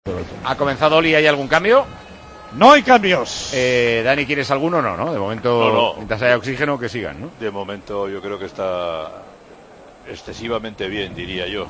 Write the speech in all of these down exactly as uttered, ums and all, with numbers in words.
¿Ha comenzado Oli? ¿Hay algún cambio? No hay cambios. Eh, Dani, ¿quieres alguno? No, ¿no? De momento, no, no. mientras haya oxígeno, que sigan, ¿no? De momento yo creo que está excesivamente bien, diría yo.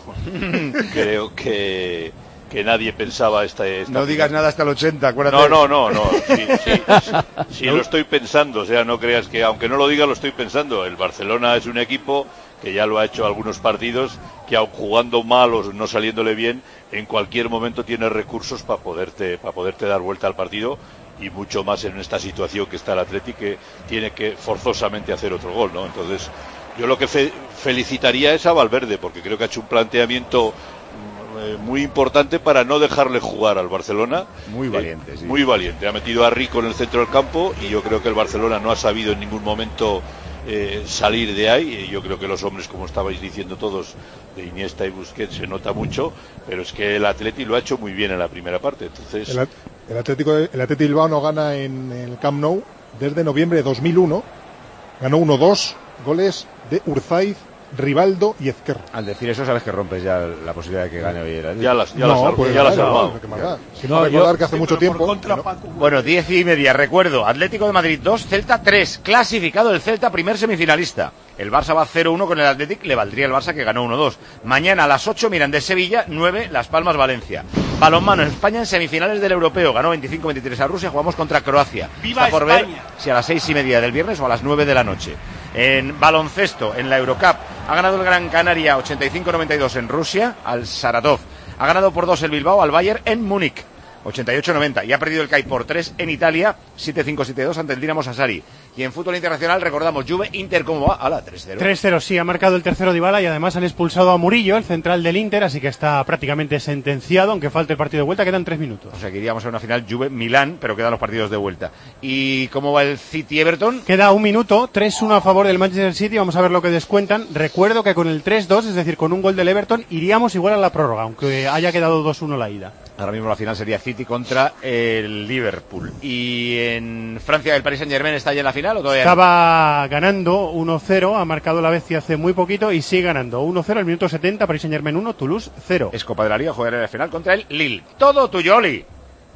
Creo que, que nadie pensaba esta, esta No digas nada hasta el ochenta, acuérdate. No, no, no, no. Sí, sí, sí, sí lo estoy pensando, o sea, no creas que, aunque no lo diga, lo estoy pensando. El Barcelona es un equipo que ya lo ha hecho algunos partidos, que aun jugando mal o no saliéndole bien, en cualquier momento tiene recursos para poderte, para poderte dar vuelta al partido, y mucho más en esta situación que está el Atleti, que tiene que forzosamente hacer otro gol, ¿no? Entonces, yo lo que fe- felicitaría es a Valverde, porque creo que ha hecho un planteamiento eh, muy importante para no dejarle jugar al Barcelona. Muy valiente, eh, sí. Muy valiente. Ha metido a Rico en el centro del campo, y yo creo que el Barcelona no ha sabido en ningún momento Eh, salir de ahí. Yo creo que los hombres, como estabais diciendo todos, de Iniesta y Busquets, se nota mucho, pero es que el Atleti lo ha hecho muy bien en la primera parte. Entonces, el, el Atlético, el Atleti Bilbao no gana en el Camp Nou desde noviembre de dos mil uno. Ganó uno dos, goles de Urzaiz, Rivaldo y Ezquerra. Al decir eso, sabes que rompes ya la posibilidad de que gane hoy el Atleti. Ya las, ya no, las, pues, ya las claro, salvado. No, si no, no recordar yo, que hace sí, mucho tiempo. Contra, ¿no? Bueno, diez y media, recuerdo. Atlético de Madrid dos, Celta tres. Clasificado el Celta, primer semifinalista. El Barça va cero uno con el Athletic, le valdría el Barça que ganó uno dos. Mañana a las ocho Mirandés Sevilla, nueve Las Palmas Valencia. Balonmano en España en semifinales del Europeo, ganó veinticinco veintitrés a Rusia, jugamos contra Croacia. ¡Viva Está por España! ver si a las seis y media del viernes o a las nueve de la noche. En baloncesto, en la Eurocup, ha ganado el Gran Canaria ochenta y cinco noventa y dos en Rusia al Saratov. Ha ganado por dos el Bilbao al Bayern en Múnich, ochenta y ocho noventa, y ha perdido el C A I por tres en Italia, siete cinco siete dos ante el Dinamo Sassari. Y en fútbol internacional recordamos Juve Inter, ¿cómo va? Ala, tres cero. tres cero, sí, ha marcado el tercero Dybala y además han expulsado a Murillo, el central del Inter, así que está prácticamente sentenciado, aunque falte el partido de vuelta, quedan tres minutos. O sea que iríamos a una final Juve-Milán, pero quedan los partidos de vuelta. ¿Y cómo va el City-Everton? Queda un minuto, tres uno a favor del Manchester City, vamos a ver lo que descuentan. Recuerdo que con el tres dos, es decir, con un gol del Everton, iríamos igual a la prórroga, aunque haya quedado dos uno la ida. Ahora mismo la final sería City contra el Liverpool. ¿Y en Francia el Paris Saint-Germain está ya en la final o todavía Estaba no? ganando uno cero, ha marcado la Betis hace muy poquito y sigue ganando uno cero al minuto setenta, Paris Saint-Germain uno, Toulouse cero. Es Copa de la Liga, jugará en la final contra el Lille. Todo tuyo, Oli.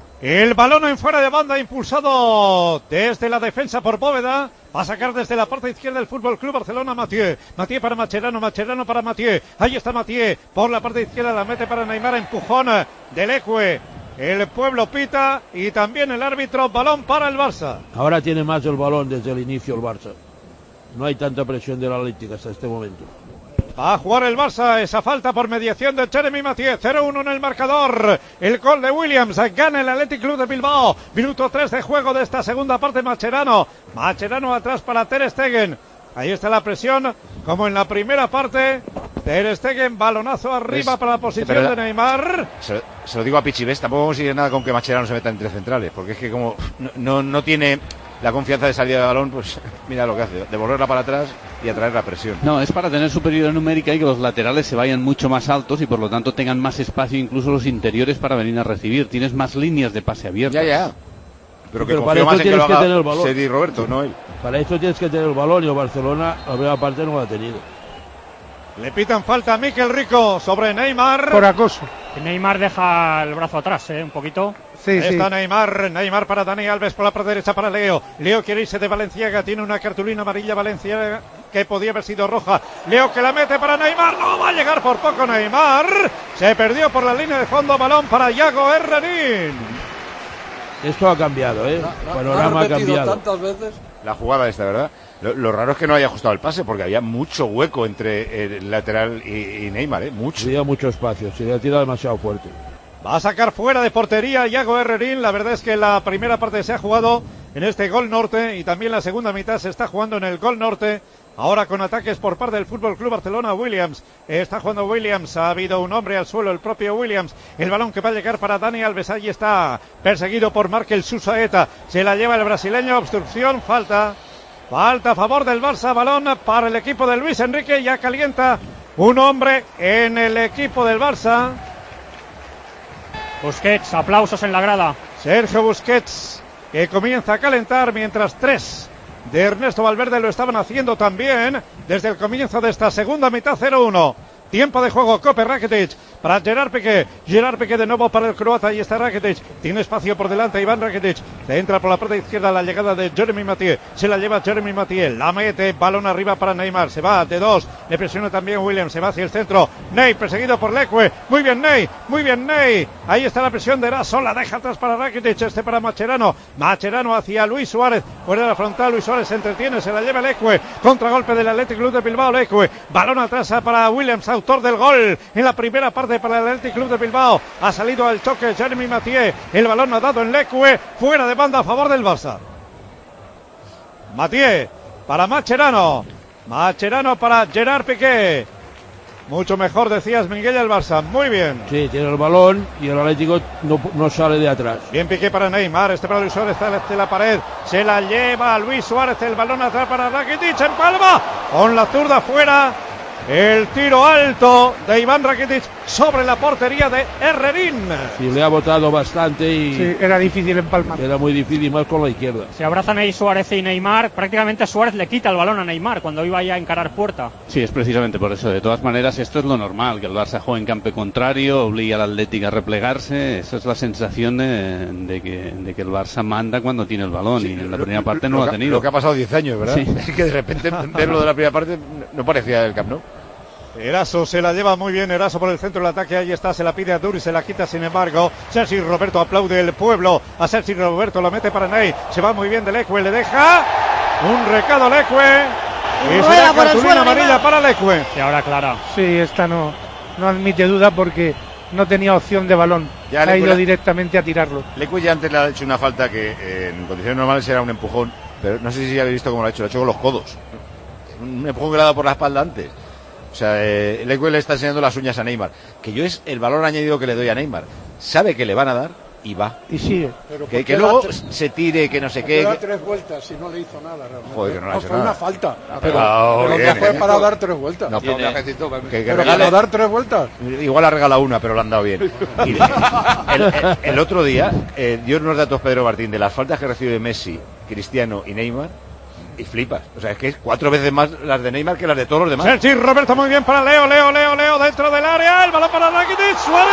El balón en fuera de banda, impulsado desde la defensa por Bóveda. Va a sacar desde la parte izquierda del Fútbol Club Barcelona Mathieu. Mathieu para Mascherano, Mascherano para Mathieu. Ahí está Mathieu. Por la parte izquierda la mete para Neymar. Empujón del Ecue. El pueblo pita y también el árbitro. Balón para el Barça. Ahora tiene más el balón desde el inicio el Barça. No hay tanta presión del Atlético hasta este momento. Va a jugar el Barça, esa falta por mediación de Jeremy Mathieu, cero uno en el marcador. El gol de Williams, gana el Athletic Club de Bilbao. Minuto tres de juego de esta segunda parte, Mascherano. Mascherano atrás para Ter Stegen. Ahí está la presión, como en la primera parte. Ter Stegen, balonazo arriba Es, para la posición la, de Neymar. Se, se lo digo a Pichibés, tampoco vamos a ir nada con que Mascherano se meta entre centrales, porque es que como no, no, no tiene la confianza de salida de balón, pues mira lo que hace, devolverla para atrás y atraer la presión. No, es para tener superioridad numérica y que los laterales se vayan mucho más altos y por lo tanto tengan más espacio, incluso los interiores, para venir a recibir. Tienes más líneas de pase abiertas. Ya, ya. Pero que Pero confío más en que lo haga Sedi Roberto, no él. Para esto tienes que tener el balón y el Barcelona la primera parte no lo ha tenido. Le pitan falta a Mikel Rico sobre Neymar. Por acoso. Neymar deja el brazo atrás, ¿eh? Un poquito. Sí, está sí. Neymar, Neymar para Dani Alves, por la parte derecha para Leo. Leo quiere irse de Valenciaga, tiene una cartulina amarilla Valenciaga que podía haber sido roja. Leo que la mete para Neymar, no va a llegar por poco Neymar. Se perdió por la línea de fondo, balón para Yago Herrerín. Esto ha cambiado, ¿eh? El panorama ha cambiado. Tantas veces. La jugada esta, ¿verdad? Lo, lo raro es que no haya ajustado el pase, porque había mucho hueco entre el lateral y, y Neymar, ¿eh? Mucho. Había mucho espacio, se le ha tirado demasiado fuerte. Va a sacar fuera de portería Yago Herrerín. La verdad es que la primera parte se ha jugado en este gol norte y también la segunda mitad se está jugando en el gol norte. Ahora con ataques por parte del Fútbol Club Barcelona. Williams, está jugando Williams, ha habido un hombre al suelo, el propio Williams. El balón que va a llegar para Dani Alves, ahí está, perseguido por Markel Susaeta. Se la lleva el brasileño, obstrucción, falta. Falta a favor del Barça, balón para el equipo de Luis Enrique. Ya calienta un hombre en el equipo del Barça. Busquets, aplausos en la grada. Sergio Busquets, que comienza a calentar mientras tres de Ernesto Valverde lo estaban haciendo también desde el comienzo de esta segunda mitad. Cero uno. Tiempo de juego, Koper Rakitic para Gerard Piqué. Gerard Piqué de nuevo para el croata. Ahí está Rakitic. Tiene espacio por delante Iván Rakitic. Se entra por la parte izquierda la llegada de Jeremy Mathieu. Se la lleva Jeremy Mathieu. La mete. Balón arriba para Neymar. Se va de dos. Le presiona también Williams. Se va hacia el centro. Ney perseguido por Leque. Muy bien Ney. Muy bien Ney. Ahí está la presión de Eraso. La deja atrás para Rakitic. Este para Mascherano. Mascherano hacia Luis Suárez. Fuera de la frontal. Luis Suárez se entretiene. Se la lleva Leque. Contragolpe del Athletic Club de Bilbao. Leque. Balón atrás para Williams. Autor del gol en la primera parte para el Athletic Club de Bilbao. Ha salido al choque Jeremy Mathieu. El balón ha dado en Leque. Fuera de banda a favor del Barça. Mathieu para Mascherano. Mascherano para Gerard Piqué. Mucho mejor, decías, Miguel, el Barça. Muy bien. Sí, tiene el balón y el Atlético no, no sale de atrás. Bien Piqué para Neymar. Este para Luis Suárez, está de la pared. Se la lleva Luis Suárez. El balón atrás para Rakitic. En palma. Con la zurda fuera. El tiro alto de Iván Rakitic sobre la portería de Herrerín. Sí, le ha botado bastante y... Sí, era difícil empalmar. Era muy difícil, más con la izquierda. Se abrazan ahí Suárez y Neymar. Prácticamente Suárez le quita el balón a Neymar cuando iba ya a encarar puerta. Sí, es precisamente por eso. De todas maneras, esto es lo normal, que el Barça juegue en campo contrario, obliga al Atlético a replegarse. Esa es la sensación de, de, que, de que el Barça manda cuando tiene el balón, sí, y en la primera parte no lo, lo ha tenido. Lo que ha pasado diez años, ¿verdad? Sí. Es que de repente verlo de la primera parte no parecía el Camp Nou. Eraso se la lleva muy bien, Eraso por el centro del ataque, ahí está, se la pide a Duri, se la quita sin embargo, Sergi Roberto aplaude el pueblo, a Sergi Roberto lo mete para Ney, se va muy bien de Leque, le deja un recado Leque, y será cartulina amarilla para Leque. Y ahora Clara. Sí, esta no, no admite duda porque no tenía opción de balón, ya ha ido la... directamente a tirarlo. Leque ya antes le ha hecho una falta que eh, en condiciones normales era un empujón, pero no sé si habéis visto cómo lo ha hecho, lo ha hecho con los codos, un empujón que le ha dado por la espalda antes. O sea, eh, Leque le está enseñando las uñas a Neymar. Que yo es el valor añadido que le doy a Neymar. Sabe que le van a dar y va. Y sigue. Que, que luego se tire, que no sé qué. Da tres vueltas y no le hizo nada realmente. Joder, que no le ha hecho fue nada. una falta. No, pero pero, pero bien, que fue eh. para dar tres vueltas. No, pero, que, que pero regale, para dar tres vueltas. Igual ha regalado una, pero la han dado bien. Y de, el, el, el otro día, eh, dio unos datos Pedro Martín de las faltas que recibe Messi, Cristiano y Neymar. Y flipas, o sea, es que es cuatro veces más las de Neymar que las de todos los demás. Sergi Roberto muy bien para Leo, Leo, Leo, Leo dentro del área, el balón para Rakitic, Suárez,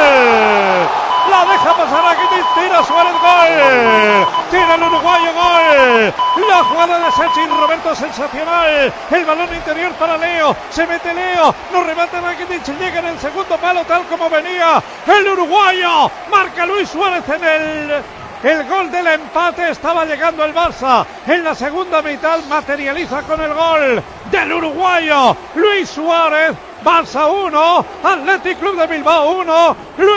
gol. La deja pasar Rakitic, tira Suárez, gol. Tira el uruguayo, gol. La jugada de Sergi Roberto sensacional. El balón interior para Leo, se mete Leo, no remata Rakitic, llega en el segundo palo tal como venía. El uruguayo marca Luis Suárez en el... El gol del empate, estaba llegando el Barça. En la segunda mitad materializa con el gol del uruguayo Luis Suárez. Barça uno, Athletic Club de Bilbao uno,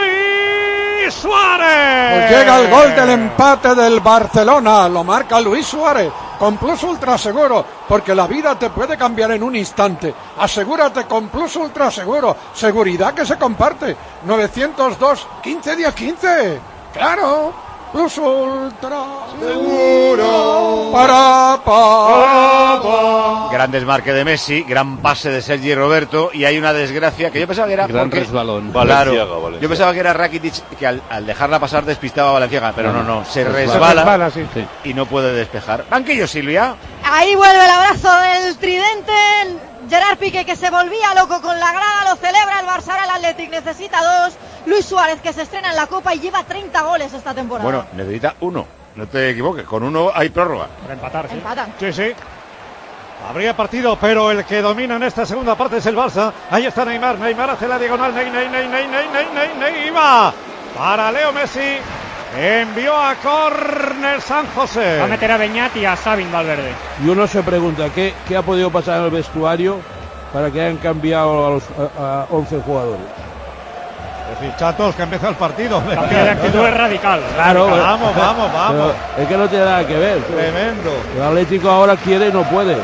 Luis Suárez. Pues llega el gol del empate del Barcelona, lo marca Luis Suárez. Con Plus Ultra Seguro, porque la vida te puede cambiar en un instante. Asegúrate con Plus Ultra Seguro. Seguridad que se comparte. novecientos dos, quince diez quince. ¡Claro! Plus Ultra Seguro para, para, para. Gran desmarque de Messi, gran pase de Sergi Roberto, y hay una desgracia que yo pensaba que era gran porque, resbalón. Claro, Valenciaga, Valenciaga. Yo pensaba que era Rakitic que al, al dejarla pasar despistaba a Valenciaga, pero no, no, se Se resbala, resbala, sí. Sí. y no puede despejar. Banquillo, Silvia. Ahí vuelve el abrazo del tridente. Gerard Piqué, que se volvía loco con la grada, lo celebra el Barça, ahora el Athletic necesita dos. Luis Suárez, que se estrena en la Copa y lleva treinta goles esta temporada. Bueno, necesita uno, no te equivoques, con uno hay prórroga. Para empatar, sí. Empatan. Sí, sí. Habría partido, pero el que domina en esta segunda parte es el Barça. Ahí está Neymar, Neymar hace la diagonal, Ney, Ney, Ney, Ney, Ney, Ney, Ney, Ney, va para Leo Messi. Envió a córner San José. Va a meter a Beñat y a Sabin Valverde. Y uno se pregunta, ¿qué, qué ha podido pasar en el vestuario para que hayan cambiado a los a, a once jugadores? Es decir, chatos, que empieza el partido. Cambio de actitud es radical. Claro, Vamos, vamos, vamos. Pero es que no tiene nada que ver. Tremendo. El Atlético ahora quiere y no puede.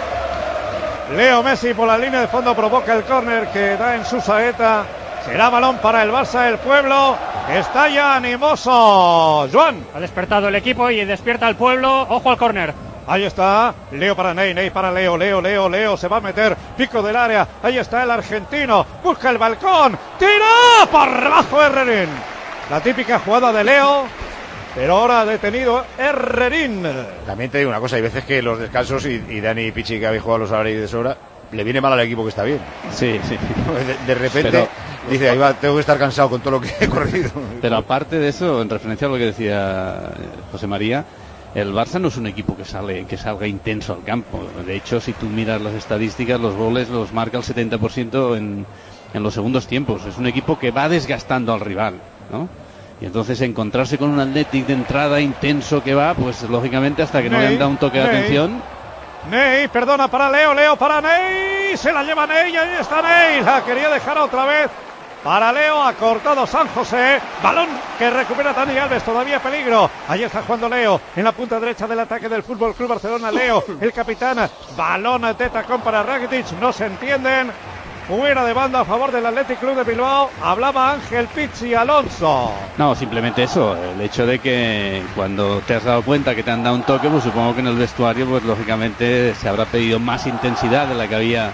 Leo Messi por la línea de fondo provoca el córner que da en su saeta. Será balón para el Barça, el pueblo está ya animoso. Joan. Ha despertado el equipo y despierta el pueblo. Ojo al córner. Ahí está, Leo para Ney, Ney para Leo, Leo, Leo, Leo, se va a meter, pico del área, ahí está el argentino, busca el balcón, tira por debajo Herrerín. La típica jugada de Leo, pero ahora detenido Herrerín. También te digo una cosa, hay veces que los descansos, y, y Dani y Pichi, que habéis jugado los horarios de sobra, le viene mal al equipo que está bien. Sí, sí. De, de repente Pero Dice, ahí va, tengo que estar cansado con todo lo que he corrido. Pero aparte de eso, en referencia a lo que decía José María, el Barça no es un equipo que sale que salga intenso al campo. De hecho, si tú miras las estadísticas, los goles los marca el setenta por ciento en, en los segundos tiempos. Es un equipo que va desgastando al rival, ¿no? Y entonces encontrarse con un Athletic de entrada intenso que va, pues lógicamente hasta que no le han dado un toque de Ney. atención. Ney, perdona para Leo, Leo para Ney, se la lleva Ney, ahí está Ney, la quería dejar otra vez para Leo, ha cortado San José, balón que recupera Dani Alves, todavía peligro, ahí está jugando Leo, en la punta derecha del ataque del Fútbol Club Barcelona, Leo, el capitán, balón de tacón para Rakitic, no se entienden, fuera de banda a favor del Athletic Club de Bilbao, hablaba Ángel Pizzi Alonso. No, simplemente eso, el hecho de que cuando te has dado cuenta que te han dado un toque, pues supongo que en el vestuario, pues lógicamente se habrá pedido más intensidad de la que había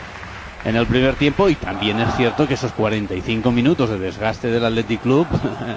en el primer tiempo, y también es cierto que esos cuarenta y cinco minutos de desgaste del Athletic Club,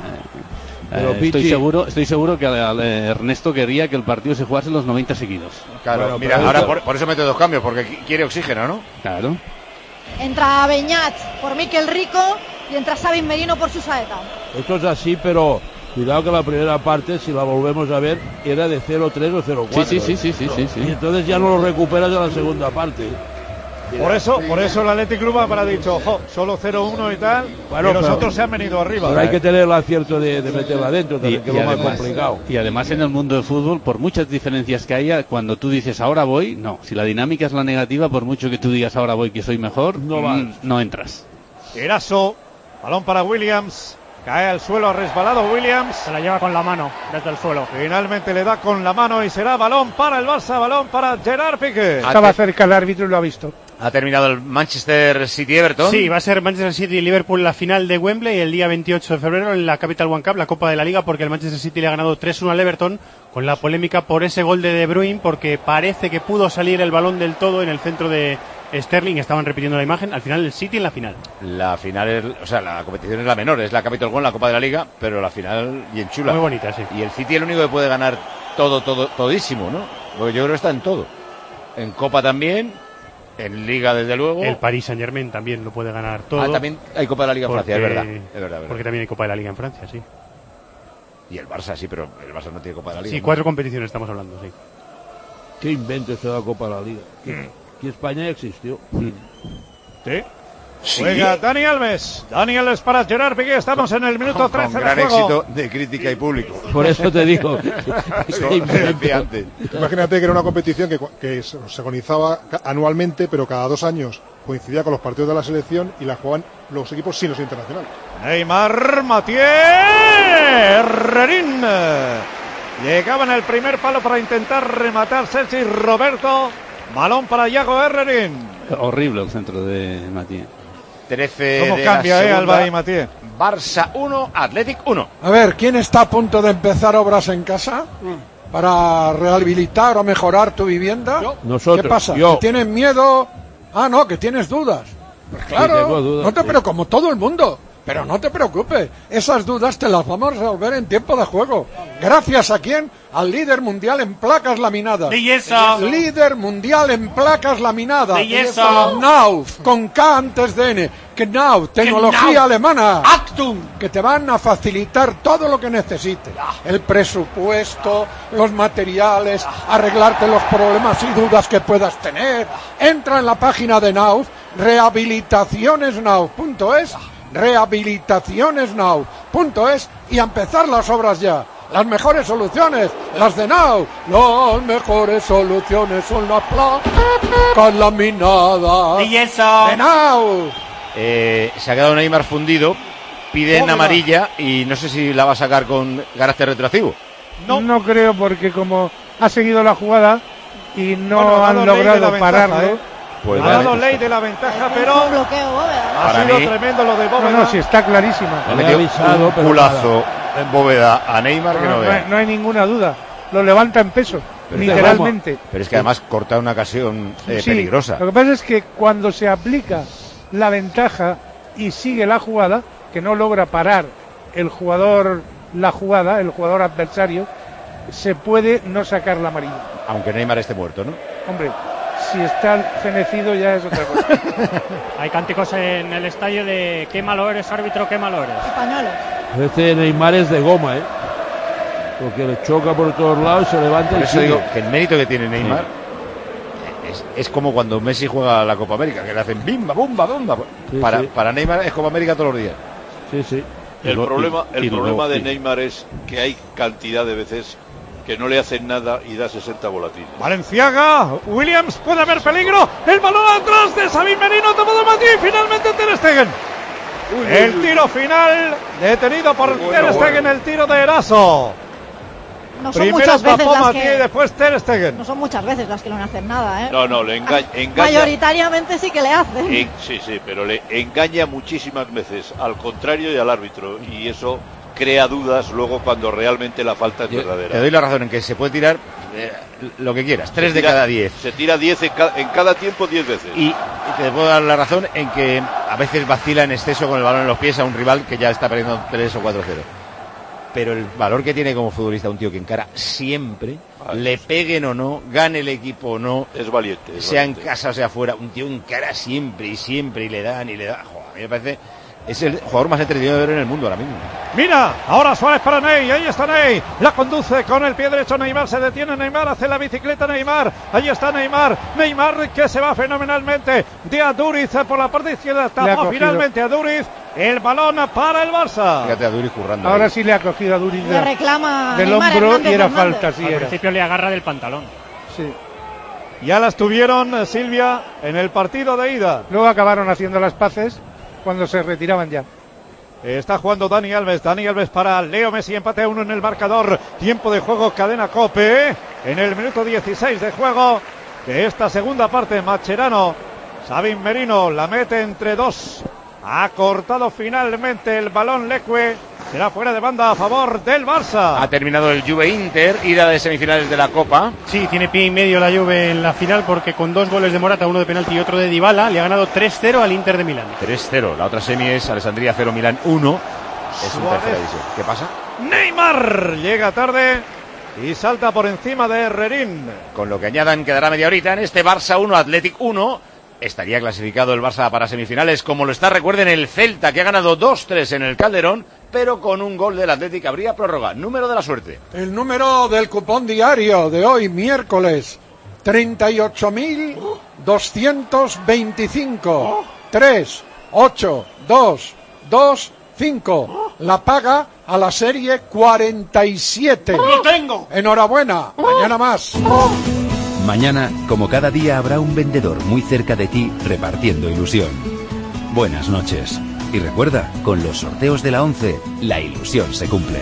Pero, eh, estoy Pichi, seguro estoy seguro que eh, Ernesto quería que el partido se jugase los noventa seguidos. Claro, Bueno, mira, pero ahora esto- por, por eso mete dos cambios, porque qui- quiere oxígeno, ¿no? Claro. Entra Beñat por Miquel Rico y entra Sabin Merino por Susaeta. Esto es así, pero cuidado que la primera parte, si la volvemos a ver, era de cero tres o cero cuatro. Sí, sí, sí, sí, sí, sí, sí. Y entonces ya no lo recuperas de la segunda parte. Por eso, por eso el Athletic Club habrá dicho, ojo, solo cero uno y tal, Bueno, y los pero- otros se han venido arriba. Pero hay que tener el acierto de, de meterla adentro, también, que es lo más complicado. y además en el mundo del fútbol, por muchas diferencias que haya, cuando tú dices ahora voy, no. Si la dinámica es la negativa, por mucho que tú digas ahora voy que soy mejor, No mm, vas. no entras. Eraso, balón para Williams, cae al suelo, ha resbalado Williams. Se la lleva con la mano desde el suelo. Finalmente le da con la mano y será balón para el Barça, balón para Gerard Piqué. Estaba cerca el árbitro y lo ha visto. Ha terminado el Manchester City-Everton. Sí, va a ser Manchester City y Liverpool la final de Wembley el día veintiocho de febrero en la Capital One Cup, la Copa de la Liga, porque el Manchester City le ha ganado tres uno al Everton, con la polémica por ese gol de De Bruyne, porque parece que pudo salir el balón del todo en el centro de Sterling. Estaban repitiendo la imagen. Al final el City en la final. La final es, o sea, la competición es la menor, es la Capital One, la Copa de la Liga, pero la final bien chula. Muy bonita, sí. Y el City es el único que puede ganar todo, todo, todísimo, ¿no? Porque yo creo que está en todo. En Copa también, en Liga desde luego. El Paris Saint Germain también lo puede ganar todo. Ah, también hay Copa de la Liga en porque- Francia, es verdad. Es verdad, es verdad. Porque también hay Copa de la Liga en Francia, sí. Y el Barça sí, pero el Barça no tiene Copa de la Liga. Sí, cuatro competiciones estamos hablando, sí. Qué invento eso de la Copa de la Liga. Que, que España ya existió. Sí. Sí. Juega Dani Alves. Dani Alves para Gerard Piqué. Estamos en el minuto Con trece de gran juego. éxito de crítica y público. Por eso te digo. Eso qué invento. decía antes. Imagínate que era una competición que, que se se organizaba ca- anualmente, pero cada dos años coincidía con los partidos de la selección y la jugaban los equipos sin los internacionales. Neymar, Mathieu, Herrerín. Llegaba en el primer palo para intentar rematar Sergi Roberto. Balón para Iago Herrerín. Horrible el centro de Matías. trece ¿Cómo de cambia, la eh, segunda. Alba y Mathieu? Barça uno, Athletic uno. A ver, ¿quién está a punto de empezar obras en casa para rehabilitar o mejorar tu vivienda? Nosotros, ¿Qué pasa? yo. ¿Que tienes miedo? Ah, no, que tienes dudas. Pues claro, tengo dudas, no te sí. pero como todo el mundo. Pero no te preocupes, esas dudas te las vamos a resolver en tiempo de juego. ¿Gracias a quién? Al líder mundial en placas laminadas. De yeso. Líder mundial en placas laminadas. De yeso. Knauf, con K antes de N. Knauf, tecnología Knauf. alemana. Actum. Que te van a facilitar todo lo que necesites. El presupuesto, los materiales, arreglarte los problemas y dudas que puedas tener. Entra en la página de Knauf, rehabilitacionesnauf punto es, rehabilitacionesnauf punto es y a empezar las obras ya. Las mejores soluciones, las de Now. Las mejores soluciones son las placas laminadas De yeso. de Now. Eh, se ha quedado Neymar fundido. Piden Bóveda. amarilla y no sé si la va a sacar con carácter retroactivo. No. No. creo porque como ha seguido la jugada y no Bueno, ha han dado ley de la logrado ventaja, pararlo. ¿eh? Pues Ha dado vale. ley de la ventaja, Un pero bloqueo, Bóveda. ha Para sido mí- tremendo lo de No, Bóveda. no, sí, está clarísima. Le ha Le he metido avisado, un pero culazo en Bóveda a Neymar que No, no no hay, vea. no hay ninguna duda. Lo levanta en peso, Pero literalmente. Pero es que además corta una ocasión eh, Sí, peligrosa. Lo que pasa es que cuando se aplica la ventaja y sigue la jugada, que no logra parar el jugador la jugada, el jugador adversario, se puede no sacar la amarilla. Aunque Neymar esté muerto, ¿no? Hombre, Si está fenecido ya es otra cosa. Hay cánticos en el estadio de qué malo eres, árbitro, qué malo eres. Españoles. Este Neymar es de goma, ¿eh? Porque le choca por todos lados, se levanta Por y eso sigue. digo que el mérito que tiene Neymar es, es como cuando Messi juega la Copa América, que le hacen bimba, bumba, bumba. Sí, para, sí. para Neymar es Copa América todos los días. Sí, sí. El problema, el y luego- problema de sí. Neymar es que hay cantidad de veces que no le hacen nada y da sesenta volatines. Valenciaga, Williams, puede haber peligro, el balón atrás de Sabin Merino, tomado Madrid, finalmente Ter Stegen. El tiro final, detenido por Bueno, Ter Stegen, bueno. el tiro de Eraso. No son Primero muchas veces tapó las Mathieu y que... después Ter Stegen. No son muchas veces las que no le hacen nada, ¿eh? No, no, le enga- engaña. Mayoritariamente sí que le hacen. en- sí, sí, pero le engaña muchísimas veces al contrario y al árbitro. Y eso crea dudas luego cuando realmente la falta es Yo verdadera. te doy la razón en que se puede tirar eh, lo que quieras, tres de Tira- cada diez. Se tira diez en, ca- en cada tiempo, diez veces. Y te puedo dar la razón en que a veces vacila en exceso con el balón en los pies a un rival que ya está perdiendo tres o cuatro cero. Pero el valor que tiene como futbolista un tío que encara siempre, Ah, le eso sí. peguen o no, gane el equipo o no, Es valiente. es sea valiente. en casa o sea fuera, un tío encara siempre y siempre y le dan y le dan. Joder, a mí me parece, es el jugador más entretenido de ver en el mundo ahora mismo. Mira, ahora Suárez para Ney, ahí está Ney, la conduce con el pie derecho Neymar, se detiene Neymar, hace la bicicleta Neymar, ahí está Neymar, Neymar que se va fenomenalmente, de a Duriz por la parte izquierda, Le ha tapó cogido. finalmente a Duriz, el balón para el Barça. Fíjate a Duri currando. Ahora ahí. sí le ha cogido a Duriz Le de- reclama del Neymar hombro Hernández y era Hernández. falta, sí Al era. principio le agarra del pantalón. Sí. Ya las tuvieron, eh, Silvia, en el partido de ida. Luego acabaron haciendo las paces cuando se retiraban ya. Está jugando Dani Alves, Dani Alves para Leo Messi, empate a uno en el marcador, tiempo de juego, cadena Cope, en el minuto dieciséis de juego de esta segunda parte, Mascherano, Sabin Merino la mete entre dos, ha cortado finalmente el balón Leque, será fuera de banda a favor del Barça. Ha terminado el Juve Inter, ida de semifinales de la Copa. Sí, tiene pie y medio la Juve en la final porque con dos goles de Morata, uno de penalti y otro de Dybala, le ha ganado tres cero al Inter de Milán. tres cero, la otra semi es Alessandria cero, Milán uno. Es un Suárez. tercera división. ¿Qué pasa? Neymar llega tarde y salta por encima de Herrerín. Con lo que añadan quedará media horita en este Barça uno, Athletic uno. Estaría clasificado el Barça para semifinales, como lo está, recuerden, el Celta, que ha ganado dos tres en el Calderón, pero con un gol del Athletic habría prórroga. Número de la suerte. El número del cupón diario de hoy, miércoles, treinta y ocho mil doscientos veinticinco. tres, ocho, dos, dos, cinco. La paga a la serie cuarenta y siete. ¡Lo tengo! Enhorabuena, mañana más. Mañana, como cada día, habrá un vendedor muy cerca de ti repartiendo ilusión. Buenas noches. Y recuerda, con los sorteos de la once, la ilusión se cumple.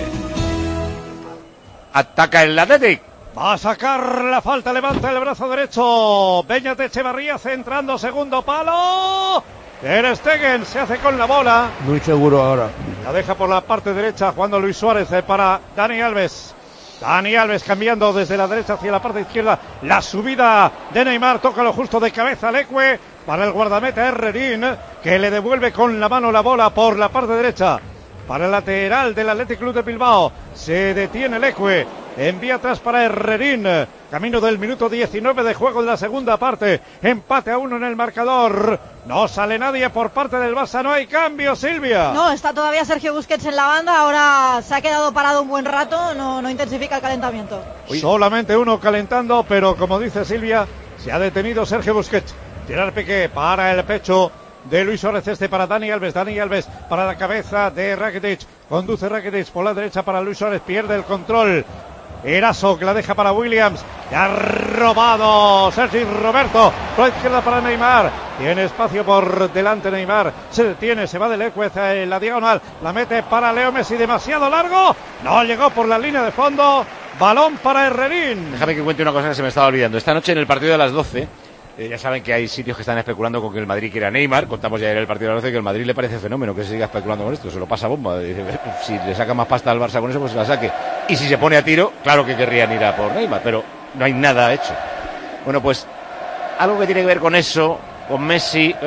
Ataca el Athletic. Va a sacar la falta, levanta el brazo derecho. Beñat Echevarría centrando, segundo palo. Ter Stegen se hace con la bola. Muy seguro ahora. La deja por la parte derecha jugando Luis Suárez eh, para Dani Alves. Dani Alves cambiando desde la derecha hacia la parte izquierda. La subida de Neymar, toca lo justo de cabeza Leque para el guardameta Herrerín, que le devuelve con la mano la bola por la parte derecha. Para el lateral del Athletic Club de Bilbao. Se detiene Leque. Envía atrás para Herrerín. Camino del minuto diecinueve de juego de la segunda parte. Empate a uno en el marcador. No sale nadie por parte del Barça. No hay cambio, Silvia. No, está todavía Sergio Busquets en la banda. Ahora se ha quedado parado un buen rato. No, no intensifica el calentamiento. Solamente uno calentando, pero como dice Silvia, se ha detenido Sergio Busquets. Gerard Piqué para el pecho de Luis Suárez, este para Dani Alves, Dani Alves para la cabeza de Rakitic, conduce Rakitic por la derecha para Luis Suárez, pierde el control. Eraso que la deja para Williams, que ha robado Sergi Roberto, por la izquierda para Neymar, tiene espacio por delante Neymar, se detiene, se va de Leque en la diagonal, la mete para Leo Messi, demasiado largo, no llegó por la línea de fondo, balón para Herrerín. Déjame que cuente una cosa que se me estaba olvidando. Esta noche en el partido de las doce, eh, ya saben que hay sitios que están especulando con que el Madrid quiere a Neymar. Contamos ya en el partido de las doce que el Madrid le parece fenómeno que se siga especulando con esto. Se lo pasa bomba. Dice, si le saca más pasta al Barça con eso, pues se la saque. Y si se pone a tiro, claro que querrían ir a por Neymar, pero no hay nada hecho. Bueno, pues algo que tiene que ver con eso, con Messi, eh,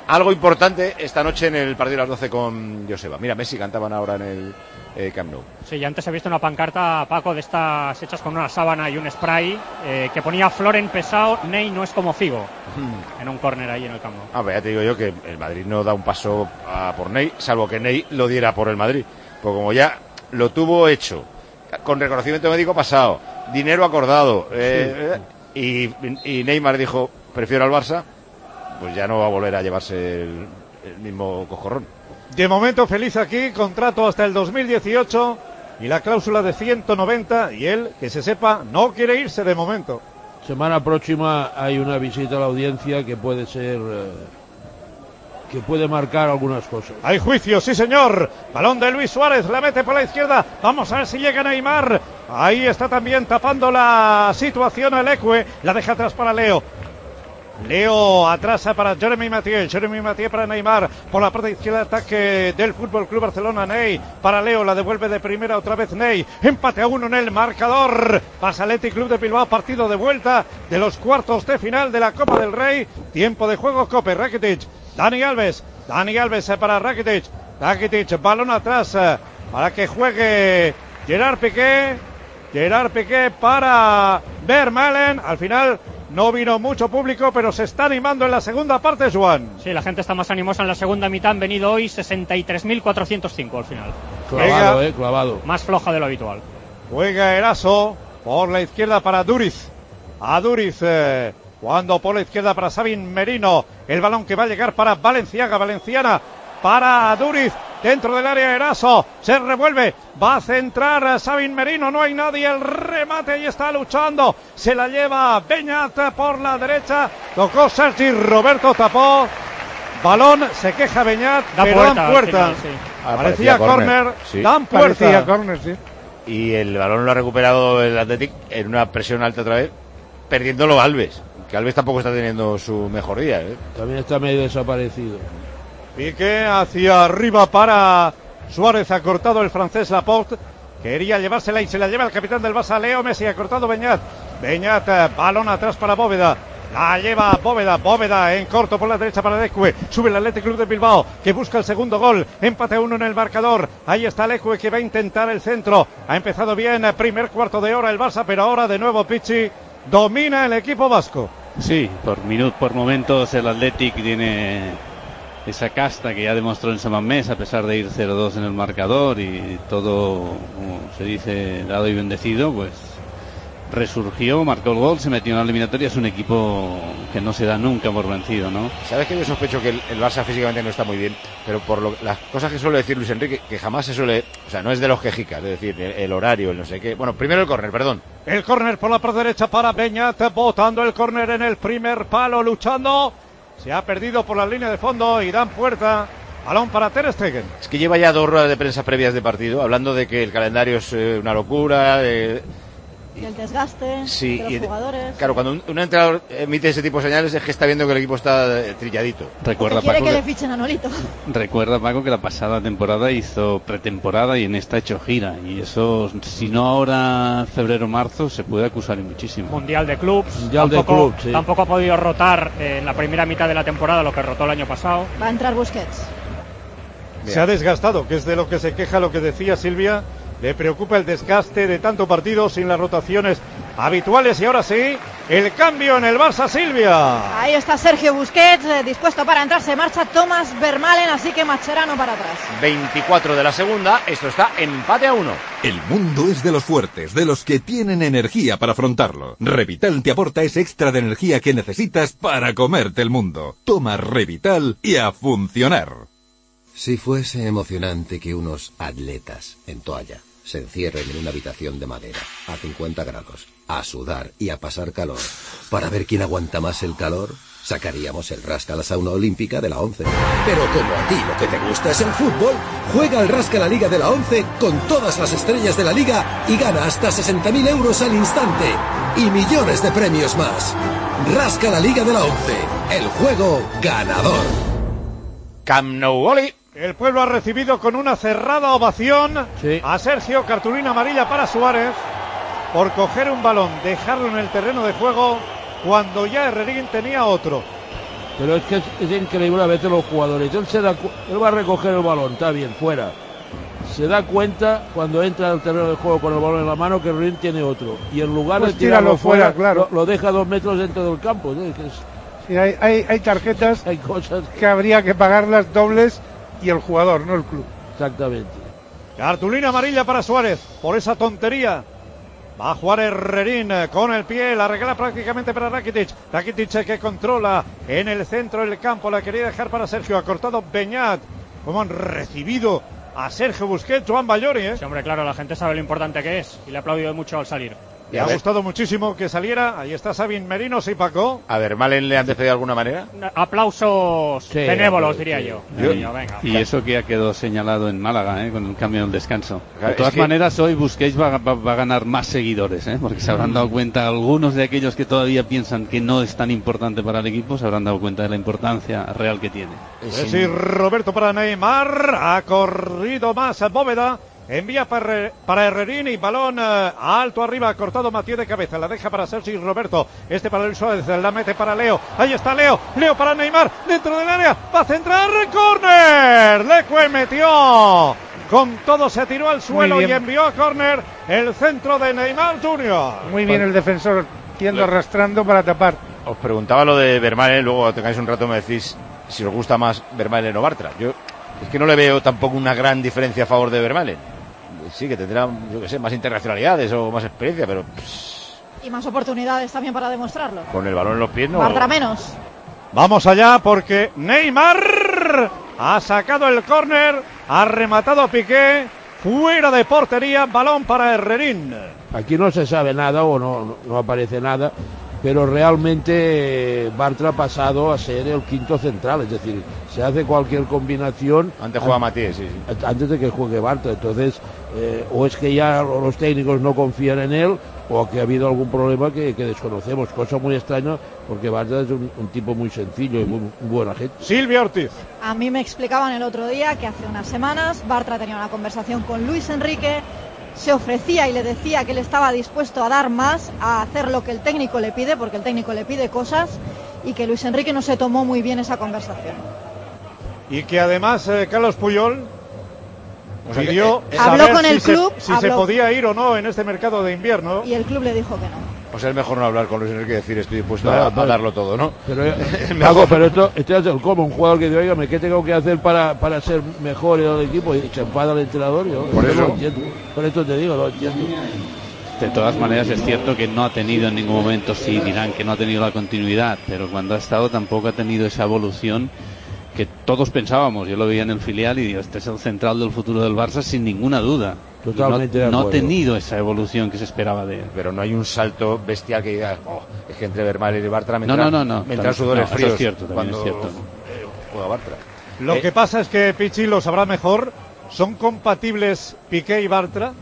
algo importante esta noche en el partido de las doce con Joseba. Mira, Messi cantaban ahora en el eh, Camp Nou. Sí, ya antes he visto una pancarta, Paco, de estas hechas con una sábana y un spray eh, que ponía Floren pesado, Ney no es como Figo, hmm. en un córner ahí en el Camp Nou. Ah, pues ya te digo yo que el Madrid no da un paso a por Ney, salvo que Ney lo diera por el Madrid, porque como ya lo tuvo hecho, con reconocimiento médico pasado, dinero acordado, eh, sí. y, y Neymar dijo, prefiero al Barça, pues ya no va a volver a llevarse el, el mismo cojorrón. De momento feliz aquí, contrato hasta el dos mil dieciocho y la cláusula de ciento noventa, y él, que se sepa, no quiere irse de momento. Semana próxima hay una visita a la audiencia que puede ser... Eh, que puede marcar algunas cosas. Hay juicio, sí señor. Balón de Luis Suárez, la mete por la izquierda. Vamos a ver si llega Neymar. Ahí está también tapando la situación el Ecue. La deja atrás para Leo. Leo atrasa para Jeremy Mathieu, Jeremy Mathieu para Neymar, por la parte izquierda ataque del Fútbol Club Barcelona. Ney para Leo, la devuelve de primera otra vez Ney, empate a uno en el marcador, pasa Athletic Club de Bilbao, partido de vuelta de los cuartos de final de la Copa del Rey, tiempo de juego Cope, Rakitic, Dani Alves, Dani Alves para Rakitic, Rakitic, balón atrás para que juegue Gerard Piqué, Gerard Piqué para Vermaelen, al final no vino mucho público, pero se está animando en la segunda parte, Juan. Sí, la gente está más animosa en la segunda mitad. Han venido hoy sesenta y tres mil cuatrocientos cinco al final. Clavado, Juega, eh, clavado. Más floja de lo habitual. Juega Eraso por la izquierda para Duriz. A Duriz, eh, cuando por la izquierda para Sabin Merino. El balón que va a llegar para Valenciaga, Valenciana para Duriz. Dentro del área Eraso, se revuelve, va a centrar a Sabin Merino, no hay nadie, el remate y está luchando, se la lleva Beñat por la derecha, tocó Sergi Roberto, tapó, balón, se queja Beñat, da pero puerta, dan puerta, final, sí. ah, parecía córner, sí. dan puerta. Parecía córner, sí. Y el balón lo ha recuperado el Athletic en una presión alta otra vez, perdiéndolo Alves, que Alves tampoco está teniendo su mejor día, ¿eh? También está medio desaparecido. Piqué hacia arriba para Suárez, ha cortado el francés Laporte, quería llevársela y se la lleva el capitán del Barça, Leo Messi, ha cortado Beñat, Beñat, balón atrás para Bóveda, la lleva Bóveda, Bóveda en corto por la derecha para Lecue, sube el Athletic Club de Bilbao, que busca el segundo gol, empate a uno en el marcador, ahí está Lecue que va a intentar el centro, ha empezado bien, primer cuarto de hora el Barça, pero ahora de nuevo Pichi domina el equipo vasco. Sí, por minutos, por momentos el Athletic tiene esa casta que ya demostró en San Mamés, a pesar de ir cero dos en el marcador y todo, como se dice, dado y bendecido, pues resurgió, marcó el gol, se metió en la eliminatoria. Es un equipo que no se da nunca por vencido, ¿no? Sabes que yo sospecho que el, el Barça físicamente no está muy bien, pero por lo, las cosas que suele decir Luis Enrique, que jamás se suele, o sea, no es de los quejicas, es decir, el, el horario, el no sé qué. Bueno, primero el córner, perdón. El córner por la parte derecha para Beñat, botando el córner en el primer palo, luchando. Se ha perdido por la línea de fondo y dan puerta. Balón para Ter Stegen. Es que lleva ya dos ruedas de prensa previas de partido, hablando de que el calendario es eh, una locura. Eh, y el desgaste sí, de los y, jugadores. Claro, cuando un, un entrenador emite ese tipo de señales es que está viendo que el equipo está eh, trilladito. Recuerda, quiere Paco, que que, le fichen a Nolito. Recuerda, Paco, que la pasada temporada hizo pretemporada y en esta ha hecho gira. Y eso, si no ahora febrero-marzo, se puede acusar muchísimo. Mundial de clubs. Mundial tampoco, de clubs, sí. Tampoco ha podido rotar eh, en la primera mitad de la temporada lo que rotó el año pasado. Va a entrar Busquets. Se ha desgastado, que es de lo que se queja, lo que decía Silvia. Le preocupa el desgaste de tanto partido sin las rotaciones habituales. Y ahora sí, el cambio en el Barça, Silvia. Ahí está Sergio Busquets, eh, dispuesto para entrar. Se marcha Thomas Vermaelen, así que Mascherano para atrás. veinticuatro de la segunda, esto está empate a uno. El mundo es de los fuertes, de los que tienen energía para afrontarlo. Revital te aporta ese extra de energía que necesitas para comerte el mundo. Toma Revital y a funcionar. Si fuese emocionante que unos atletas en toalla se encierren en una habitación de madera a cincuenta grados, a sudar y a pasar calor, para ver quién aguanta más el calor, sacaríamos el Rasca la Sauna Olímpica de la ONCE. Pero como a ti lo que te gusta es el fútbol, juega al Rasca la Liga de la ONCE con todas las estrellas de la Liga y gana hasta sesenta mil euros al instante y millones de premios más. Rasca la Liga de la ONCE, el juego ganador. Camp Nou, Oli. El pueblo ha recibido con una cerrada ovación sí. a Sergio, cartulina amarilla para Suárez por coger un balón, dejarlo en el terreno de juego cuando ya Herrerín tenía otro. pero es que es, es increíble a veces los jugadores. Él, se da, él va a recoger el balón, está bien, fuera. Se da cuenta cuando entra al terreno de juego con el balón en la mano que el Rin tiene otro. Y en lugar pues de tirarlo fuera, fuera claro. lo, lo deja dos metros dentro del campo. ¿Sí? Que es, sí, hay, hay, hay tarjetas hay cosas que habría que pagarlas dobles y el jugador, no el club. Exactamente. Cartulina amarilla para Suárez por esa tontería. Va a jugar Herrerín con el pie, la regala prácticamente para Rakitic. Rakitic que controla en el centro del campo, la quería dejar para Sergio, ha cortado Beñat. ¿Cómo han recibido a Sergio Busquets, Joan Ballori, eh? Sí, hombre, claro, la gente sabe lo importante que es y le ha aplaudido mucho al salir. Le ha gustado muchísimo que saliera. Ahí está Sabin Merino, sí, Paco. A ver, ¿Malen le han despedido de alguna manera? Aplausos sí, benévolos, sí, diría sí. yo. yo. Yo venga. Y eso que ha quedado señalado en Málaga, ¿eh? Con el cambio del descanso. Claro, de todas es que... maneras, hoy Busquets va, va, va a ganar más seguidores, ¿eh? Porque se habrán dado cuenta, algunos de aquellos que todavía piensan que no es tan importante para el equipo, se habrán dado cuenta de la importancia real que tiene. Es decir, Roberto para Neymar, ha corrido más Bóveda. Envía para, para Herrerín y balón uh, alto arriba, cortado Matías de cabeza, la deja para Sergi Roberto, este para Luis Suárez, la mete para Leo, ahí está Leo, Leo para Neymar, dentro del área, va a centrar, córner, Leque metió, con todo se tiró al suelo y envió a córner el centro de Neymar Junior. Muy bien el defensor, yendo arrastrando para tapar. Os preguntaba lo de Vermaelen, luego tengáis un rato me decís si os gusta más Vermaelen o Bartra. Yo es que no le veo tampoco una gran diferencia a favor de Vermaelen. Sí, que tendrá, yo qué sé, más internacionalidades o más experiencia, pero... Pss, y más oportunidades también para demostrarlo. Con el balón en los pies no... Bartra menos. Vamos allá porque Neymar ha sacado el córner, ha rematado Piqué, fuera de portería, balón para Herrerín. Aquí no se sabe nada o no, no aparece nada, pero realmente Bartra ha pasado a ser el quinto central, es decir, se hace cualquier combinación. Antes juega Matías, sí, sí. Antes de que juegue Bartra, entonces eh, o es que ya los técnicos no confían en él o que ha habido algún problema que, que desconocemos, cosa muy extraña porque Bartra es un, un tipo muy sencillo y muy, muy buena gente. Silvia Ortiz. A mí me explicaban el otro día que hace unas semanas Bartra tenía una conversación con Luis Enrique, se ofrecía y le decía que él estaba dispuesto a dar más, a hacer lo que el técnico le pide, porque el técnico le pide cosas, y que Luis Enrique no se tomó muy bien esa conversación. Y que además eh, Carlos Puyol o sea, pidió que, eh, habló con el si club, se, si habló, se podía ir o no en este mercado de invierno. Y el club le dijo que no. O sea, es mejor no hablar con Luis Enrique y decir estoy dispuesto no, a, pero, a darlo todo, ¿no? Pero, Paco, pero esto, esto es el como un jugador que dice, oiga, ¿qué tengo que hacer para, para ser mejor en el equipo? Y se enfada el entrenador. Yo, por eso no lo entiendo. Por esto te digo, lo entiendo. De todas maneras es cierto que no ha tenido en ningún momento, sí dirán que no ha tenido la continuidad, pero cuando ha estado tampoco ha tenido esa evolución que todos pensábamos. Yo lo veía en el filial y digo, este es el central del futuro del Barça sin ninguna duda. Totalmente no, de no acuerdo. ha tenido esa evolución que se esperaba de él. Pero no hay un salto bestial que diga, oh, es que entre Vermaelen y Bartra me no, entran, no, no, no, me entran sudores no, fríos. Eso es cierto, también cuando es cierto. eh, juega Bartra. Lo eh, que pasa es que Pichi lo sabrá mejor. ¿Son compatibles Piqué y Bartra?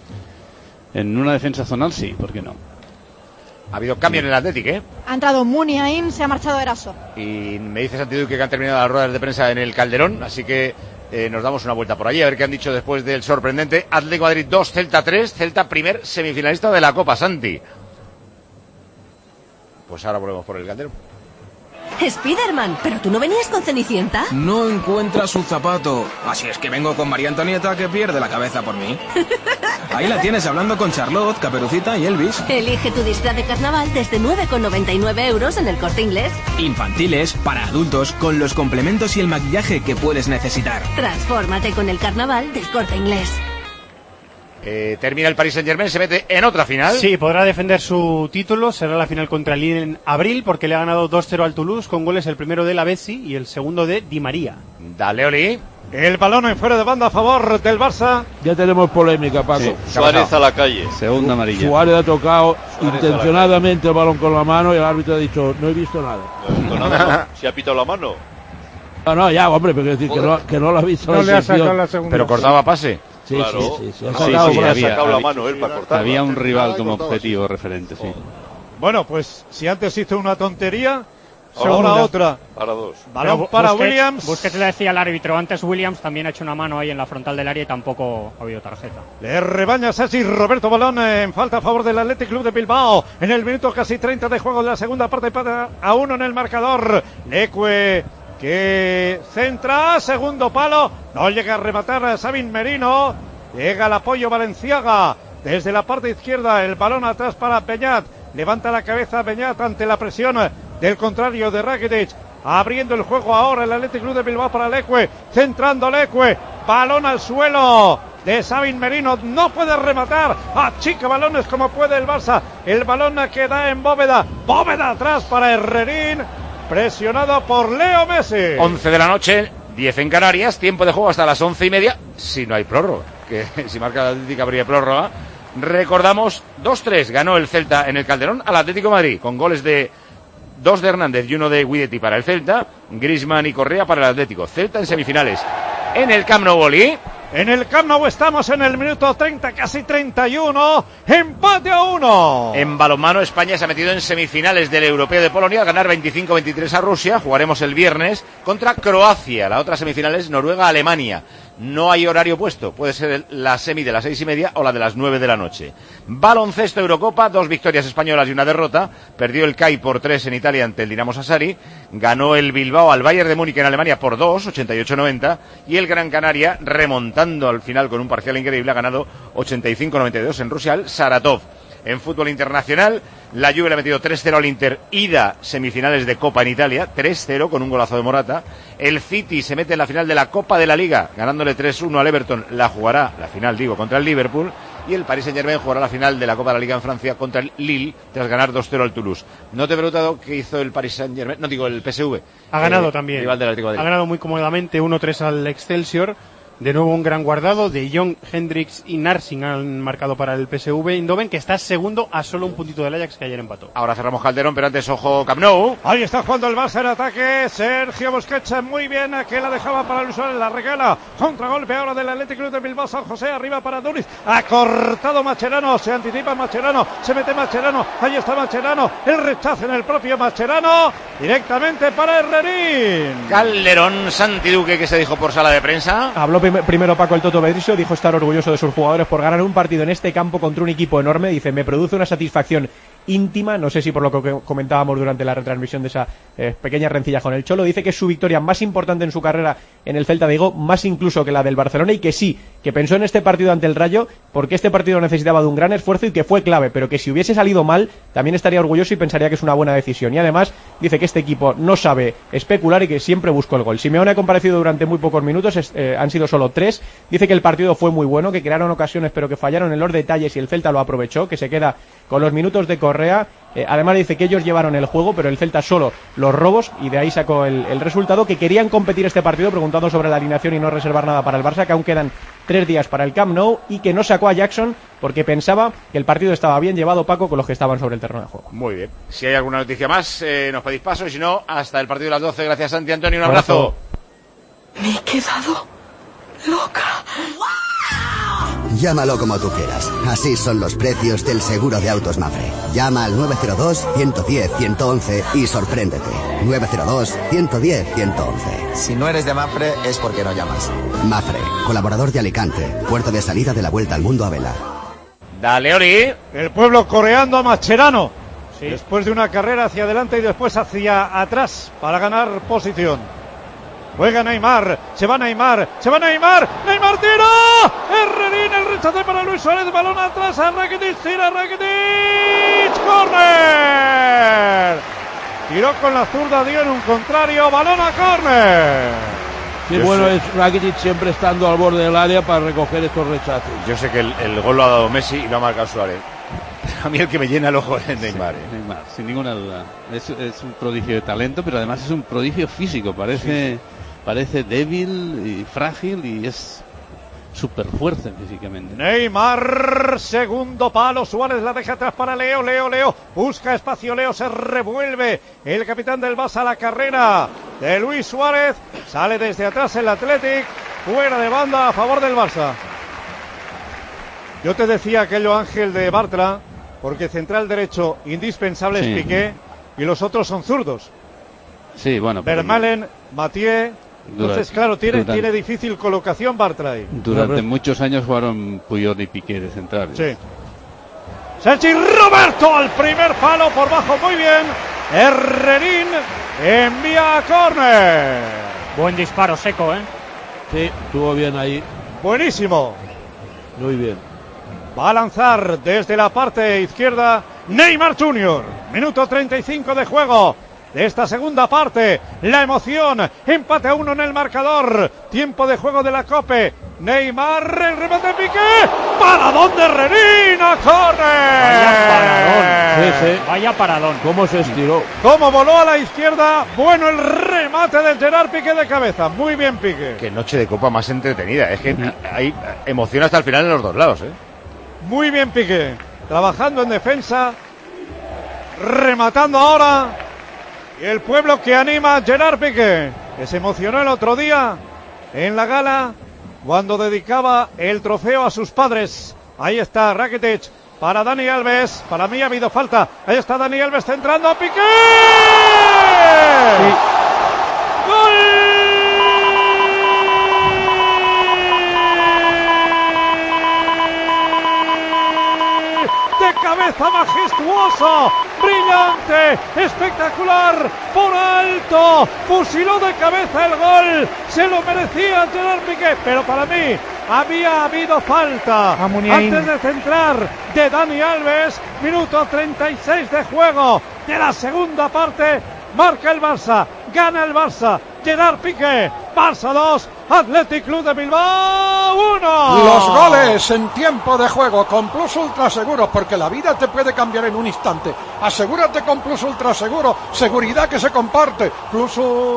En una defensa zonal sí, ¿por qué no? Ha habido cambio en el Athletic, ¿eh? Ha entrado Muniain, se ha marchado Eraso. Y me dice Santiduque que han terminado las ruedas de prensa en el Calderón, así que eh, nos damos una vuelta por allí a ver qué han dicho después del sorprendente Atlético de Madrid dos, Celta tres, Celta primer semifinalista de la Copa, Santi. Pues ahora volvemos por el Calderón. Spiderman, ¿pero tú no venías con Cenicienta? No encuentra su zapato. Así es que vengo con María Antonieta, que pierde la cabeza por mí. Ahí la tienes hablando con Charlotte, Caperucita y Elvis. Elige tu disfraz de carnaval desde nueve con noventa y nueve euros en el Corte Inglés. Infantiles, para adultos, con los complementos y el maquillaje que puedes necesitar. Transfórmate con el carnaval del Corte Inglés. Eh, termina el Paris Saint-Germain, se mete en otra final. Sí, podrá defender su título, será la final contra el Lille en abril, porque le ha ganado dos cero al Toulouse, con goles el primero de Lavezzi y el segundo de Di María. Dale, Oli. El balón en fuera de banda a favor del Barça. Ya tenemos polémica, Paco. Sí. Suárez a la calle. Segunda amarilla. Suárez ha tocado Suárez intencionadamente el balón con la mano y el árbitro ha dicho, no he visto nada. No he visto nada, ¿no? ¿Se ha pitado la mano? No, no, ya, hombre, pero quiero decir que no, que no lo ha visto. No la le ha sección. sacado la segunda. Pero cortaba pase. Sí, claro. sí, sí, sí, ha No, sacado, sí, sí, ha había, sacado la mano él para cortar. Había un rival como objetivo referente, sí. Bueno, pues si antes hizo una tontería, Ahora otra. Para dos. Balón para Busquets, Williams. Busquets le decía al árbitro antes, Williams también ha hecho una mano ahí en la frontal del área y tampoco ha habido tarjeta. Le rebaña Sergi Roberto Balón en falta a favor del Athletic Club de Bilbao. En el minuto casi treinta de juego de la segunda parte, empata a uno en el marcador. Leque que centra, segundo palo, no llega a rematar a Sabin Merino. Llega el apoyo Valenciaga desde la parte izquierda, el balón atrás para Beñat. Levanta la cabeza Beñat ante la presión del contrario de Rakitic. Abriendo el juego ahora el Athletic Club de Bilbao para Leque, centrando Leque, balón al suelo de Sabin Merino, no puede rematar, achica balones como puede el Barça, el balón que da en Bóveda, Bóveda atrás para Herrerín, presionado por Leo Messi. once de la noche, diez en Canarias, tiempo de juego hasta las once y media, si no hay prórroga, que si marca la Atlético habría prórroga. Recordamos, dos tres ganó el Celta en el Calderón al Atlético de Madrid, con goles de dos de Hernández y uno de Guidetti para el Celta, Griezmann y Correa para el Atlético. Celta en semifinales. En el Camp Nou, Oli. En el Camp Nou estamos en el minuto treinta, casi treinta y uno, empate a uno. En balonmano, España se ha metido en semifinales del Europeo de Polonia al ganar veinticinco veintitrés a Rusia. Jugaremos el viernes contra Croacia. La otra semifinal es Noruega-Alemania. No hay horario puesto, puede ser la semi de las seis y media o la de las nueve de la noche. Baloncesto Eurocopa, dos victorias españolas y una derrota. Perdió el C A I por tres en Italia ante el Dinamo Sassari. Ganó el Bilbao al Bayern de Múnich en Alemania por dos, ochenta y ocho noventa. Y el Gran Canaria, remontando al final con un parcial increíble, ha ganado ochenta y cinco noventa y dos en Rusia al Saratov. En fútbol internacional, la Juve le ha metido tres cero al Inter, ida semifinales de Copa en Italia, tres cero con un golazo de Morata. El City se mete en la final de la Copa de la Liga, ganándole tres uno al Everton, la jugará, la final digo, contra el Liverpool. Y el Paris Saint-Germain jugará la final de la Copa de la Liga en Francia contra el Lille, tras ganar dos cero al Toulouse. No te he preguntado qué hizo el Paris Saint-Germain, no digo el P S V. Ha ganado eh, también, rival del Atlético de Madrid. Ha ganado muy cómodamente uno tres al Excelsior. De nuevo un gran guardado, De Jong, Hendricks y Narsing han marcado para el P S V Eindhoven, que está segundo a solo un puntito del Ajax, que ayer empató. Ahora cerramos Calderón, pero antes ojo Camp Nou. Ahí está jugando el Barça en ataque, Sergio Busquets muy bien, que la dejaba para Luis Suárez, la regala, contragolpe ahora del Athletic Club de Bilbao, San José arriba para Duriz, ha cortado Mascherano, se anticipa Mascherano, se mete Mascherano, ahí está Mascherano, el rechazo en el propio Mascherano, directamente para Herrerín. Calderón, Santi Duque, que se dijo por sala de prensa. Habló primero Paco el Toto Berisio, dijo estar orgulloso de sus jugadores por ganar un partido en este campo contra un equipo enorme. Dice, me produce una satisfacción íntima, no sé si por lo que comentábamos durante la retransmisión de esa eh, pequeña rencilla con el Cholo, dice que es su victoria más importante en su carrera en el Celta de Vigo, más incluso que la del Barcelona, y que sí, que pensó en este partido ante el Rayo, porque este partido necesitaba de un gran esfuerzo y que fue clave, pero que si hubiese salido mal, también estaría orgulloso y pensaría que es una buena decisión. Y además, dice que este equipo no sabe especular y que siempre buscó el gol. Simeone ha comparecido durante muy pocos minutos, eh, han sido solo tres, dice que el partido fue muy bueno, que crearon ocasiones pero que fallaron en los detalles y el Celta lo aprovechó, que se queda con los minutos de Correa. Eh, además dice que ellos llevaron el juego, pero el Celta solo los robos, y de ahí sacó el, el resultado, que querían competir este partido, preguntando sobre la alineación y no reservar nada para el Barça, que aún quedan tres días para el Camp Nou, y que no sacó a Jackson porque pensaba que el partido estaba bien llevado, Paco, con los que estaban sobre el terreno de juego. Muy bien. Si hay alguna noticia más, eh, nos pedís paso, y si no, hasta el partido de las doce. Gracias, Santi Antonio, un abrazo. Me he quedado loca. Llámalo como tú quieras. Así son los precios del seguro de autos Mafre. Llama al nueve cero dos, uno uno cero, uno once y sorpréndete. nueve cero dos, uno uno cero, uno once. Si no eres de Mafre es porque no llamas. Mafre, colaborador de Alicante, puerto de salida de la Vuelta al Mundo a vela. Dale, Ori. El pueblo coreando a Mascherano. Sí. Después de una carrera hacia adelante y después hacia atrás para ganar posición. Juega Neymar, se va Neymar, se va Neymar, Neymar tira, Herrerín, el rechace para Luis Suárez, balón atrás a Rakitic, tira Rakitic, córner, tiró con la zurda, dio en un contrario, balón a córner. Sí, Yo bueno, sé. es Rakitic siempre estando al borde del área para recoger estos rechazos. Yo sé que el, el gol lo ha dado Messi y lo ha marcado Suárez. A mí el que me llena el ojo es Neymar. Sí, Neymar, sin ninguna duda. Es, es un prodigio de talento, pero además es un prodigio físico, parece... Sí. Parece débil y frágil y es súper fuerte físicamente. Neymar, segundo palo, Suárez la deja atrás para Leo, Leo, Leo, busca espacio, Leo, se revuelve el capitán del Barça a la carrera de Luis Suárez, sale desde atrás el Athletic, fuera de banda a favor del Barça. Yo te decía aquello, Ángel, de Bartra, porque central derecho indispensable sí. es Piqué y los otros son zurdos. Sí, bueno. Vermaelen, Mathieu. Entonces, claro, tiene, durante, tiene difícil colocación Bartray. Durante muchos años jugaron Puyol y Piqué de centrales. Sí. Sergi Roberto al primer palo por bajo, muy bien. Herrerín envía a córner. Buen disparo seco, ¿eh? Sí, estuvo bien ahí. Buenísimo. Muy bien. Va a lanzar desde la parte izquierda Neymar junior Minuto treinta y cinco de juego de esta segunda parte. La emoción. Empate a uno en el marcador. Tiempo de juego de la Cope. Neymar, el remate Piqué. ¡Paradón de Herrerín a córner! Vaya paradón. Sí, sí. Vaya paradón. ¿Cómo se estiró? Cómo voló a la izquierda. Bueno, el remate del Gerard Piqué de cabeza. Muy bien, Piqué. Qué noche de Copa más entretenida. Es que hay emoción hasta el final en los dos lados, ¿eh? Muy bien, Piqué. Trabajando en defensa. Rematando ahora. Y el pueblo que anima a Gerard Piqué, que se emocionó el otro día en la gala cuando dedicaba el trofeo a sus padres. Ahí está Rakitic para Dani Alves. Para mí ha habido falta. Ahí está Dani Alves centrando a Piqué. Sí. ¡Gol! De cabeza, majestuoso, brillante, espectacular, por alto, fusiló de cabeza el gol, se lo merecía Gerard Piqué, pero para mí había habido falta antes de centrar de Dani Alves. Minuto treinta y seis de juego de la segunda parte. Marca el Barça, gana el Barça, Gerard Piqué. Barça dos, Athletic Club de Bilbao uno. Los goles en tiempo de juego con Plus Ultra Seguro, porque la vida te puede cambiar en un instante. Asegúrate con Plus Ultra Seguro, seguridad que se comparte. Plus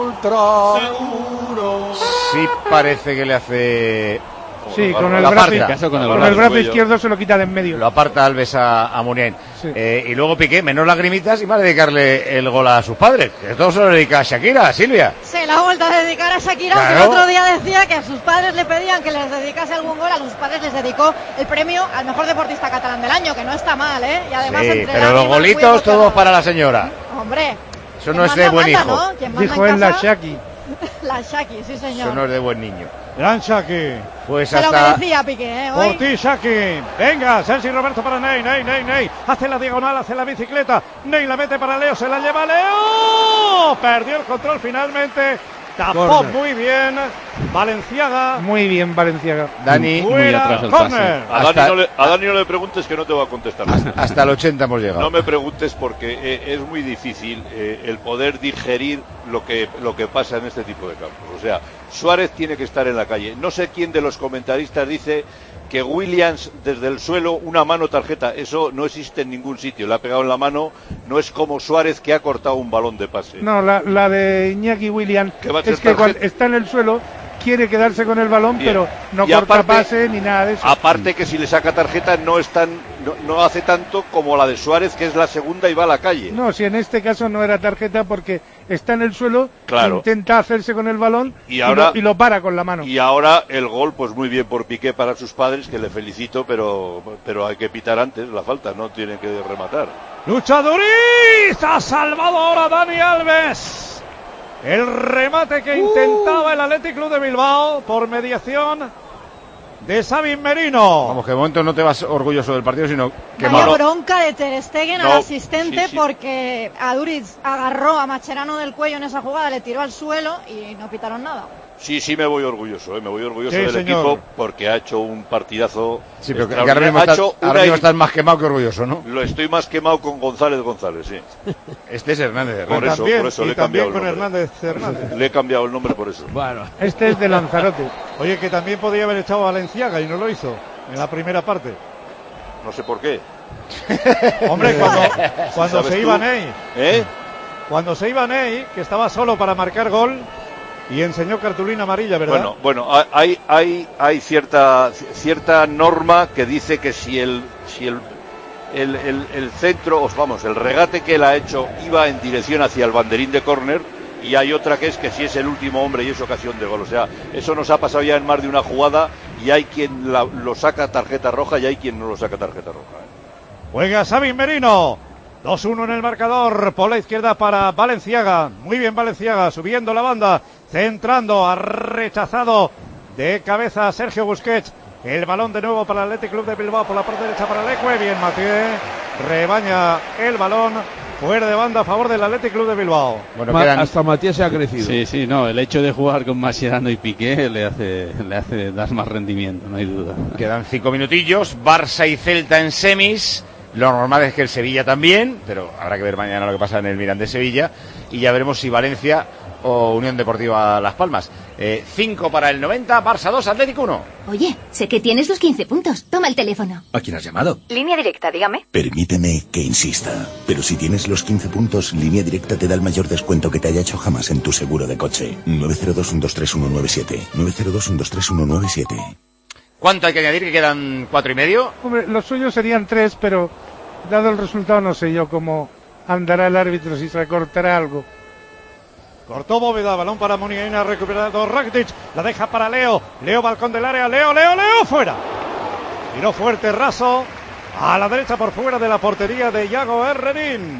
Ultra Seguro. Sí, parece que le hace... Sí, con el, brazo, caso con el, con el brazo izquierdo se lo quita de en medio. Lo aparta Alves a, a Muniain. Sí. Eh, y luego Piqué, menos lagrimitas, y va a dedicarle el gol a sus padres. Esto se lo dedica a Shakira, Silvia. Se la ha vuelto a dedicar a Shakira. Claro. El otro día decía que a sus padres le pedían que les dedicase algún gol. A sus padres les dedicó el premio al mejor deportista catalán del año, que no está mal, ¿eh? Y además, sí, pero los golitos todos para la señora. Hombre. Eso no es de buen hijo. ¿No? Dijo él la Shaki. La Shaki, sí señor. Eso no es de buen niño. Gran Shaki. Pues se hasta... lo merecía Piqué, ¿eh? Hoy. Por ti, Shaki. Venga, Sergi Roberto para Ney, Ney, Ney, Ney. Hace la diagonal, hace la bicicleta. Ney la mete para Leo, se la lleva Leo. Perdió el control finalmente. Tapó corner. Muy bien Valenciaga. Muy bien Valenciaga. Dani, muy atrás el pase. A Dani, no le, a Dani no le preguntes, que no te va a contestar. Hasta, hasta el ochenta hemos llegado. No me preguntes porque eh, es muy difícil eh, el poder digerir lo que, lo que pasa en este tipo de campos. O sea, Suárez tiene que estar en la calle. No sé quién de los comentaristas dice que Williams desde el suelo, una mano tarjeta, eso no existe en ningún sitio, le ha pegado en la mano, no es como Suárez que ha cortado un balón de pase. No, la, la de Iñaki Williams es que cuando está en el suelo quiere quedarse con el balón, bien, pero no y corta aparte, pase ni nada de eso. Aparte que si le saca tarjeta no es tan, no, no hace tanto como la de Suárez, que es la segunda y va a la calle. No, si en este caso no era tarjeta porque está en el suelo, claro, intenta hacerse con el balón y, ahora, y, lo, y lo para con la mano. Y ahora el gol, pues muy bien por Piqué para sus padres, que le felicito, pero, pero hay que pitar antes la falta, no tienen que rematar. Luchaduriza, ha salvado ahora Dani Alves. El remate que uh. intentaba el Athletic Club de Bilbao por mediación de Sabin Merino. Vamos, que de momento no te vas orgulloso del partido, sino que vaya malo. Bronca de Ter Stegen no. al asistente, sí, sí. porque Aduriz agarró a Mascherano del cuello en esa jugada, le tiró al suelo y no pitaron nada. Sí, sí me voy orgulloso, ¿eh? me voy orgulloso sí, del señor. equipo porque ha hecho un partidazo. Sí, pero que ahora mismo, estás, ahora mismo estás más quemado que orgulloso, ¿no? Lo estoy más quemado con González González, sí. Este es Hernández Hernández. Por eso, también, por eso y le he también cambiado con el nombre. Hernández Hernández. Le he cambiado el nombre por eso. Bueno, este es de Lanzarote. Oye, que también podría haber echado a Valenciaga y no lo hizo en la primera parte. No sé por qué. Hombre, cuando, cuando se iba tú? Ney. ¿Eh? Cuando se iba Ney, que estaba solo para marcar gol. Y enseñó cartulina amarilla, ¿verdad? Bueno, bueno, hay hay hay cierta cierta norma que dice que si el si el el, el, el centro, os vamos, el regate que él ha hecho iba en dirección hacia el banderín de córner, y hay otra que es que si es el último hombre y es ocasión de gol. O sea, eso nos ha pasado ya en más de una jugada y hay quien la, lo saca tarjeta roja y hay quien no lo saca tarjeta roja. ¿eh? Juega Sabin Merino. dos uno en el marcador, por la izquierda para Valenciaga, muy bien Valenciaga, subiendo la banda, centrando, ha rechazado de cabeza a Sergio Busquets, el balón de nuevo para el Athletic Club de Bilbao, por la parte derecha para Leque, bien Mathieu, rebaña el balón, fuera de banda a favor del Athletic Club de Bilbao. Bueno, quedan... Hasta Matías se ha crecido. Sí, sí, no, el hecho de jugar con Mascherano y Piqué le hace, le hace dar más rendimiento, no hay duda. Quedan cinco minutillos, Barça y Celta en semis. Lo normal es que el Sevilla también, pero habrá que ver mañana lo que pasa en el Mirandés Sevilla, y ya veremos si Valencia o Unión Deportiva Las Palmas. Eh, cinco para el noventa, Barça dos, Atlético uno. Oye, sé que tienes los quince puntos. Toma el teléfono. ¿A quién has llamado? Línea directa, dígame. Permíteme que insista, pero si tienes los quince puntos, Línea Directa te da el mayor descuento que te haya hecho jamás en tu seguro de coche. nueve cero dos, uno dos tres, uno nueve siete. nueve cero dos, uno dos tres, uno nueve siete. ¿Cuánto hay que añadir? Que quedan cuatro y medio. Hombre, los suyos serían tres, pero dado el resultado no sé yo cómo andará el árbitro, si se recortará algo. Cortó Bóveda, balón para Muniain, recuperado Rakitic, la deja para Leo, Leo balcón del área, Leo, Leo, Leo, fuera. Tiró fuerte, raso, a la derecha por fuera de la portería de Yago Herrerín.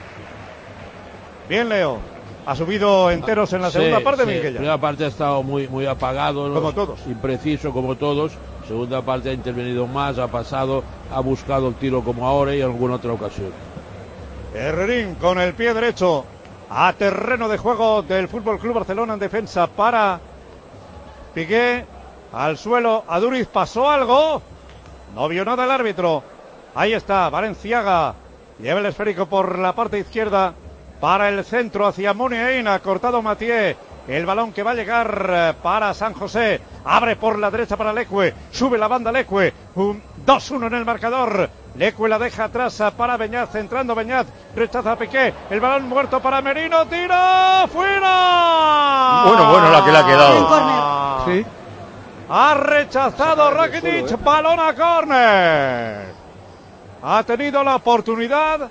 Bien Leo, ha subido enteros en la segunda sí, parte, sí. Minguella. La primera parte ha estado muy, muy apagado, ¿no? Como todos. Impreciso como todos. Segunda parte ha intervenido más, ha pasado, ha buscado el tiro como ahora y en alguna otra ocasión. Herrerín con el pie derecho a terreno de juego del Fútbol Club Barcelona en defensa para Piqué, al suelo, Aduriz, pasó algo, no vio nada el árbitro, ahí está, Valenciaga, lleva el esférico por la parte izquierda para el centro hacia Muniain, ha cortado Mathieu, el balón que va a llegar para San José, abre por la derecha para Leque, sube la banda Leque, un dos uno en el marcador. Leque la deja atrás para Beñat, centrando Beñat, rechaza a Piqué, el balón muerto para Merino, tira, fuera. Bueno, bueno, la que le ha quedado. Sí. Ha rechazado Rakitic, balón a córner. Ha tenido la oportunidad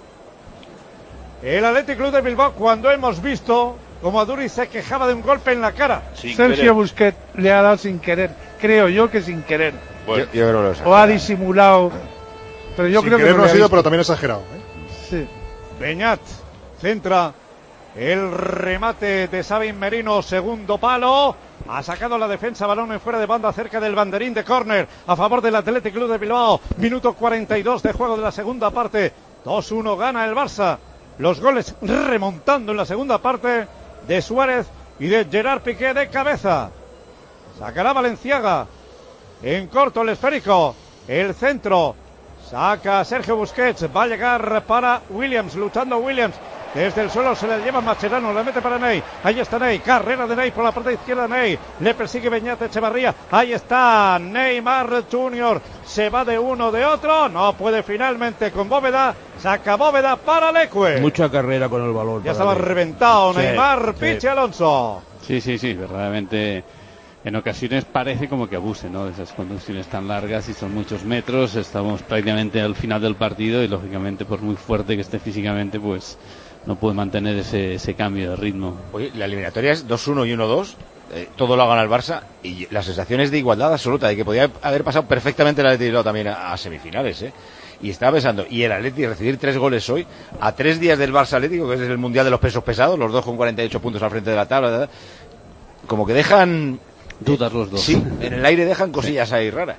el Athletic Club de Bilbao cuando hemos visto como Aduriz se quejaba de un golpe en la cara. Sin Sergio querer. Busquets le ha dado sin querer, creo yo que sin querer. Bueno, yo, yo creo que o ha disimulado. Pero yo sin creo que no ha sido, pero también exagerado. ¿eh? Sí. Beñat centra el remate de Sabin Merino, segundo palo. Ha sacado la defensa, balón en fuera de banda cerca del banderín de córner a favor del Athletic Club de Bilbao. Minuto cuarenta y dos de juego de la segunda parte. dos uno gana el Barça. Los goles remontando en la segunda parte de Suárez y de Gerard Piqué de cabeza. Sacará Valenciaga. En corto el esférico. El centro. Saca Sergio Busquets. Va a llegar para Williams. Luchando Williams. Desde el suelo se le lleva Mascherano, le mete para Ney, ahí está Ney, carrera de Ney por la parte izquierda, Ney, le persigue Beñat Echevarría, ahí está Neymar Junior, se va de uno de otro, no puede finalmente con Bóveda, saca Bóveda para Leque. Mucha carrera con el balón. Ya estaba Leque. Reventado sí, Neymar, sí. Pichi Alonso. Sí, sí, sí, verdaderamente. En ocasiones parece como que abuse, ¿no? De esas conducciones tan largas y son muchos metros, estamos prácticamente al final del partido y lógicamente por muy fuerte que esté físicamente, pues no puede mantener ese, ese cambio de ritmo. Oye, la eliminatoria es dos uno y uno dos, eh, todo lo ha ganado el Barça y la sensación es de igualdad absoluta, de que podía haber pasado perfectamente el Atlético también a, a semifinales, ¿eh? Y estaba pensando, y el Atlético recibir tres goles hoy, a tres días del Barça Atlético, que es el Mundial de los Pesos Pesados, los dos con cuarenta y ocho puntos al frente de la tabla, ¿verdad? Como que dejan... Dudas los dos. Sí, en el aire dejan cosillas sí. ahí raras.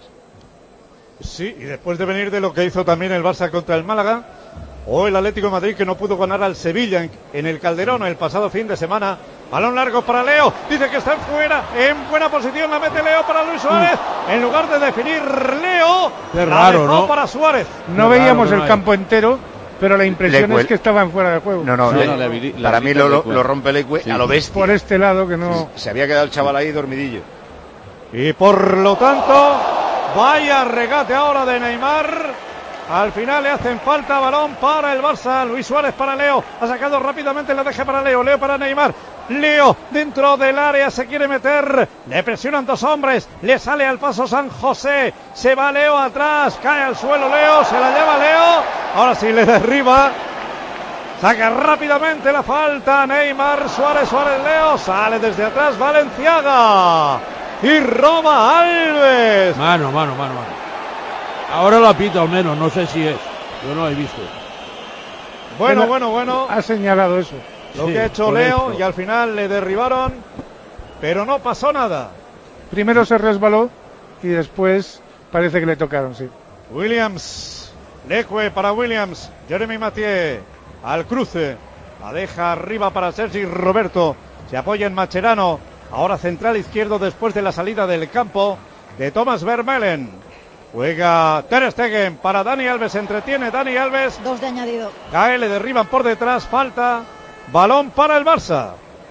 Sí, y después de venir de lo que hizo también el Barça contra el Málaga, o el Atlético de Madrid que no pudo ganar al Sevilla en, en el Calderón el pasado fin de semana. Balón largo para Leo, dice que está fuera, en buena posición la mete Leo para Luis Suárez, mm. en lugar de definir Leo, Qué la raro, dejó ¿no? para Suárez. No Qué veíamos raro, el no campo entero, pero la impresión Leque, es que estaban fuera de juego. No, no, no, le, no le, para mí lo, lo, lo rompe Leque sí. a lo bestia. Por este lado que no... Se había quedado el chaval ahí dormidillo. Y por lo tanto, vaya regate ahora de Neymar. Al final le hacen falta, balón para el Barça. Luis Suárez para Leo. Ha sacado rápidamente, la deja para Leo. Leo para Neymar. Leo dentro del área se quiere meter. Le presionan dos hombres. Le sale al paso San José. Se va Leo atrás. Cae al suelo Leo. Se la lleva Leo. Ahora sí le derriba. Saca rápidamente la falta. Neymar, Suárez, Suárez, Leo. Sale desde atrás Valenciaga. Y roba Alves. Mano, mano, mano, mano. Ahora la pita al menos, no sé si es. Yo no he visto. Bueno, bueno, bueno. Ha señalado eso. Lo Sí, que ha hecho por Leo esto. y al final le derribaron, pero no pasó nada. Primero se resbaló y después parece que le tocaron, sí. Williams, Leque para Williams, Jeremy Mathieu al cruce, la deja arriba para Sergi Roberto, se apoya en Macherano, ahora central izquierdo después de la salida del campo de Thomas Vermeulen. Juega Ter Stegen para Dani Alves, entretiene Dani Alves. Dos de añadido. Cae, le derriban por detrás, falta, balón para el Barça.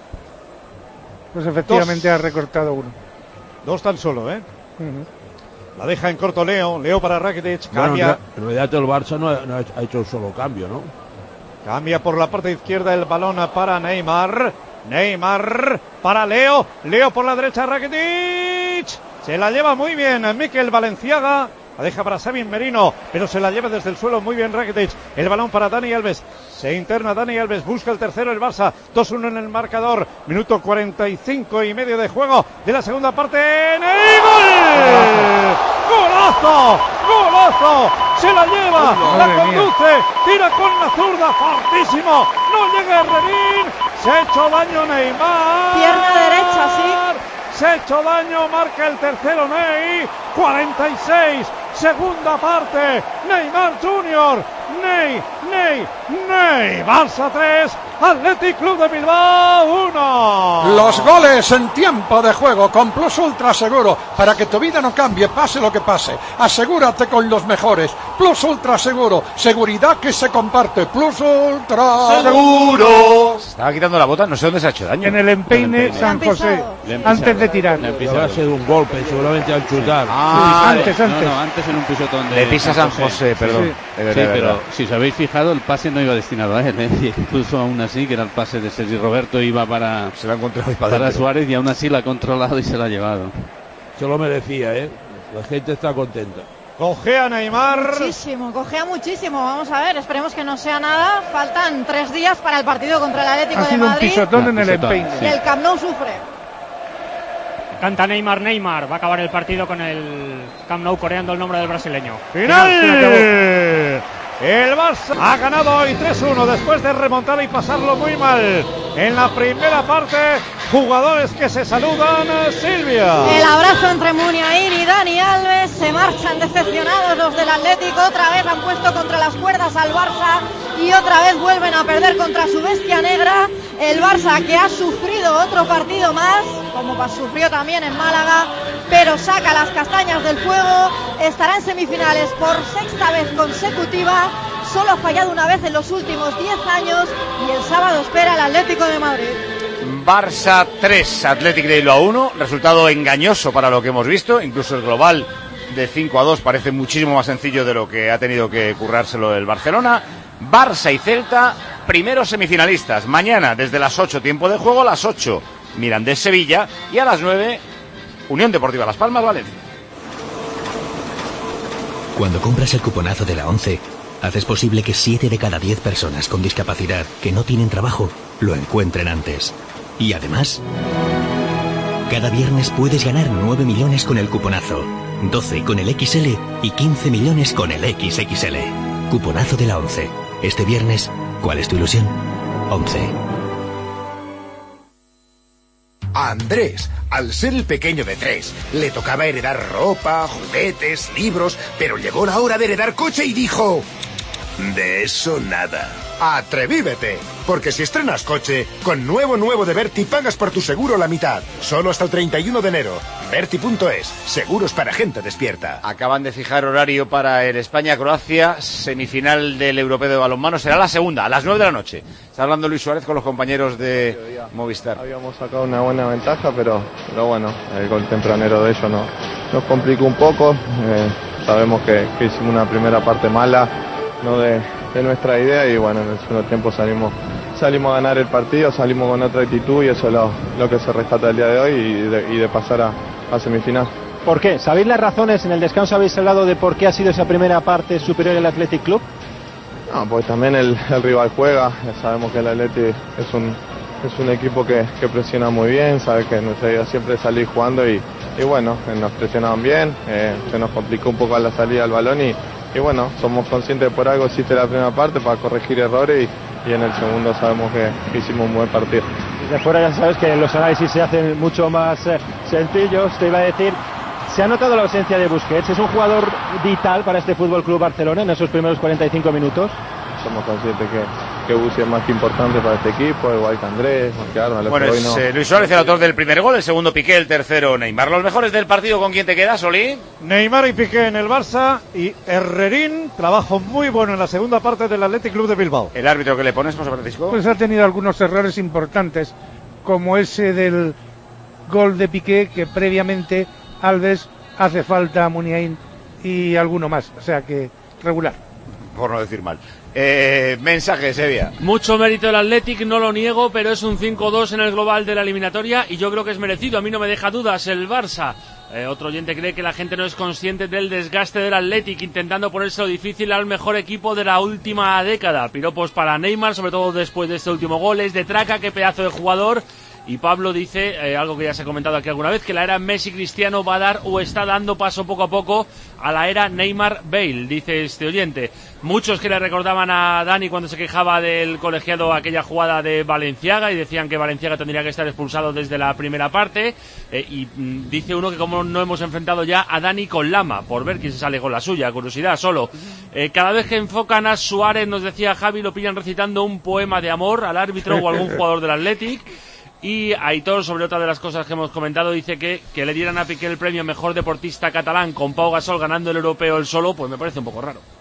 Pues efectivamente Dos. ha recortado uno. Dos tan solo, ¿eh? Uh-huh. La deja en corto Leo, Leo para Rakitic, Bueno, en, cambia. re- en realidad el Barça no ha, no ha hecho- ha hecho un solo cambio, ¿no? Cambia por la parte izquierda el balón para Neymar. Neymar para Leo. Leo por la derecha, Rakitic. Se la lleva muy bien Mikel Valenciaga. La deja para Sabin Merino, pero se la lleva desde el suelo muy bien Rakitic. El balón para Dani Alves. Se interna Dani Alves, busca el tercero el Barça. dos uno en el marcador. Minuto cuarenta y cinco y medio de juego de la segunda parte. ¡Neymar! ¡Golazo! ¡Golazo! Se la lleva, Uy, la madre mía. conduce, tira con la zurda, fortísimo. No llega Herrerín. Se ha hecho daño Neymar. Pierna derecha, sí. Se ha hecho daño, marca el tercero Ney. cuarenta y seis, segunda parte. Neymar Junior. Ney, Ney, Ney. Barça tres, Athletic Club de Bilbao uno. Los goles en tiempo de juego con Plus Ultra Seguro. Para que tu vida no cambie, pase lo que pase. Asegúrate con los mejores. Plus Ultra Seguro. Seguridad que se comparte. Plus Ultra Seguro. Se estaba quitando la bota, no sé dónde se ha hecho daño. En el empeine San José, antes de tirar. Habrá sido un golpe, seguramente al chutar. Ah, antes, No, antes. no, antes en un pisotón de Le pisa San José, perdón. Sí. De verdad, Sí, de pero verdad. si os habéis fijado, el pase no iba destinado a él, ¿eh? Incluso aún así, que era el pase de Sergi Roberto, iba para, Se la ha encontrado y para para adentro. Suárez y aún así la ha controlado y se la ha llevado. Se lo merecía, ¿eh? La gente está contenta. Cogea Neymar. Muchísimo, cogea muchísimo. Vamos a ver, esperemos que no sea nada. Faltan tres días para el partido contra el Atlético Ha de sido un Madrid. pisotón en Ah, el pisotón, empeine. sí. Y el Camp Nou sufre. Canta Neymar, Neymar. Va a acabar el partido con el Camp Nou coreando el nombre del brasileño. ¡Final! El Barça ha ganado hoy tres uno después de remontar y pasarlo muy mal. En la primera parte, jugadores que se saludan. Silvia. El abrazo entre Muniain y Dani Alves. Se marchan decepcionados los del Atlético. Otra vez han puesto contra las cuerdas al Barça y otra vez vuelven a perder contra su bestia negra. El Barça que ha sufrido otro partido más, como sufrió también en Málaga, pero saca las castañas del fuego. Estará en semifinales por sexta vez consecutiva. Solo ha fallado una vez en los últimos diez años y el sábado espera el Atlético de Madrid. Barça tres, Athletic de Bilbao uno. Resultado engañoso para lo que hemos visto. Incluso el global de cinco a dos parece muchísimo más sencillo de lo que ha tenido que currárselo el Barcelona. Barça y Celta, primeros semifinalistas. Mañana desde las ocho, tiempo de juego, a las ocho, Mirandés-Sevilla, y a las nueve, Unión Deportiva Las Palmas, Valencia. Cuando compras el cuponazo de la ONCE, haces posible que siete de cada diez personas con discapacidad que no tienen trabajo lo encuentren antes. Y además, cada viernes puedes ganar nueve millones con el cuponazo, doce con el equis ele y quince millones con el equis equis ele. Cuponazo de la ONCE. Este viernes, ¿cuál es tu ilusión? ONCE. A Andrés, al ser el pequeño de tres, le tocaba heredar ropa, juguetes, libros, pero llegó la hora de heredar coche y dijo... De eso nada. Atrevívete, porque si estrenas coche, con nuevo nuevo de Berti pagas por tu seguro la mitad, solo hasta el treinta y uno de enero. Berti punto es, seguros para gente despierta. Acaban de fijar horario para el España-Croacia, semifinal del Europeo de Balonmano, será la segunda, a las nueve de la noche. Está hablando Luis Suárez con los compañeros de Movistar. Habíamos sacado una buena ventaja, pero, pero bueno, el gol tempranero de ellos no, nos complicó un poco. Eh, sabemos que, que hicimos una primera parte mala, no de, de nuestra idea, y bueno, en el segundo tiempo salimos salimos a ganar el partido, salimos con otra actitud, y eso es lo, lo que se rescata el día de hoy, y de, y de pasar a, a semifinal. ¿Por qué? ¿Sabéis las razones? En el descanso habéis hablado de por qué ha sido esa primera parte superior al Athletic Club. No, pues también el, el rival juega, ya sabemos que el Athletic es un, es un equipo que, que presiona muy bien, sabe que nuestra idea siempre es salir jugando, y, y bueno, nos presionaban bien, eh, se nos complicó un poco a la salida del balón, y, y bueno, somos conscientes de por algo existe la primera parte para corregir errores y, y en el segundo sabemos que, que hicimos un buen partido. Desde fuera ya sabes que los análisis se hacen mucho más eh, sencillos. Te iba a decir, se ha notado la ausencia de Busquets, es un jugador vital para este Fútbol Club Barcelona en esos primeros cuarenta y cinco minutos. Somos conscientes que, que Busquets es más que importante para este equipo, igual que Andrés, que Arnold. Bueno, es no... eh, Luis Suárez el autor del primer gol, el segundo Piqué, el tercero Neymar. Los mejores del partido, ¿con quién te quedas, Oli? Neymar y Piqué en el Barça y Herrerín, trabajo muy bueno en la segunda parte del Athletic Club de Bilbao. ¿El árbitro que le pones, José Francisco? Pues ha tenido algunos errores importantes, como ese del gol de Piqué, que previamente Alves hace falta a Muniain y alguno más, o sea que regular. Por no decir mal. Eh, mensaje, Sevilla. Mucho mérito del Athletic, no lo niego, pero es un cinco dos en el global de la eliminatoria y yo creo que es merecido, a mí no me deja dudas el Barça. Eh, otro oyente cree que la gente no es consciente del desgaste del Athletic, intentando ponérselo difícil al mejor equipo de la última década. Piropos para Neymar, sobre todo después de este último gol, es de traca, qué pedazo de jugador. Y Pablo dice, eh, algo que ya se ha comentado aquí alguna vez, que la era Messi-Cristiano va a dar o está dando paso poco a poco a la era Neymar-Bale, dice este oyente. Muchos que le recordaban a Dani cuando se quejaba del colegiado aquella jugada de Valenciaga y decían que Valenciaga tendría que estar expulsado desde la primera parte. Eh, y mm, dice uno que como no hemos enfrentado ya a Dani con Lama, por ver quién se sale con la suya, curiosidad solo. Eh, cada vez que enfocan a Suárez, nos decía Javi, lo pillan recitando un poema de amor al árbitro o algún jugador del Athletic. Y Aitor, sobre otra de las cosas que hemos comentado, dice que que le dieran a Piqué el premio mejor deportista catalán con Pau Gasol ganando el europeo él solo, pues me parece un poco raro.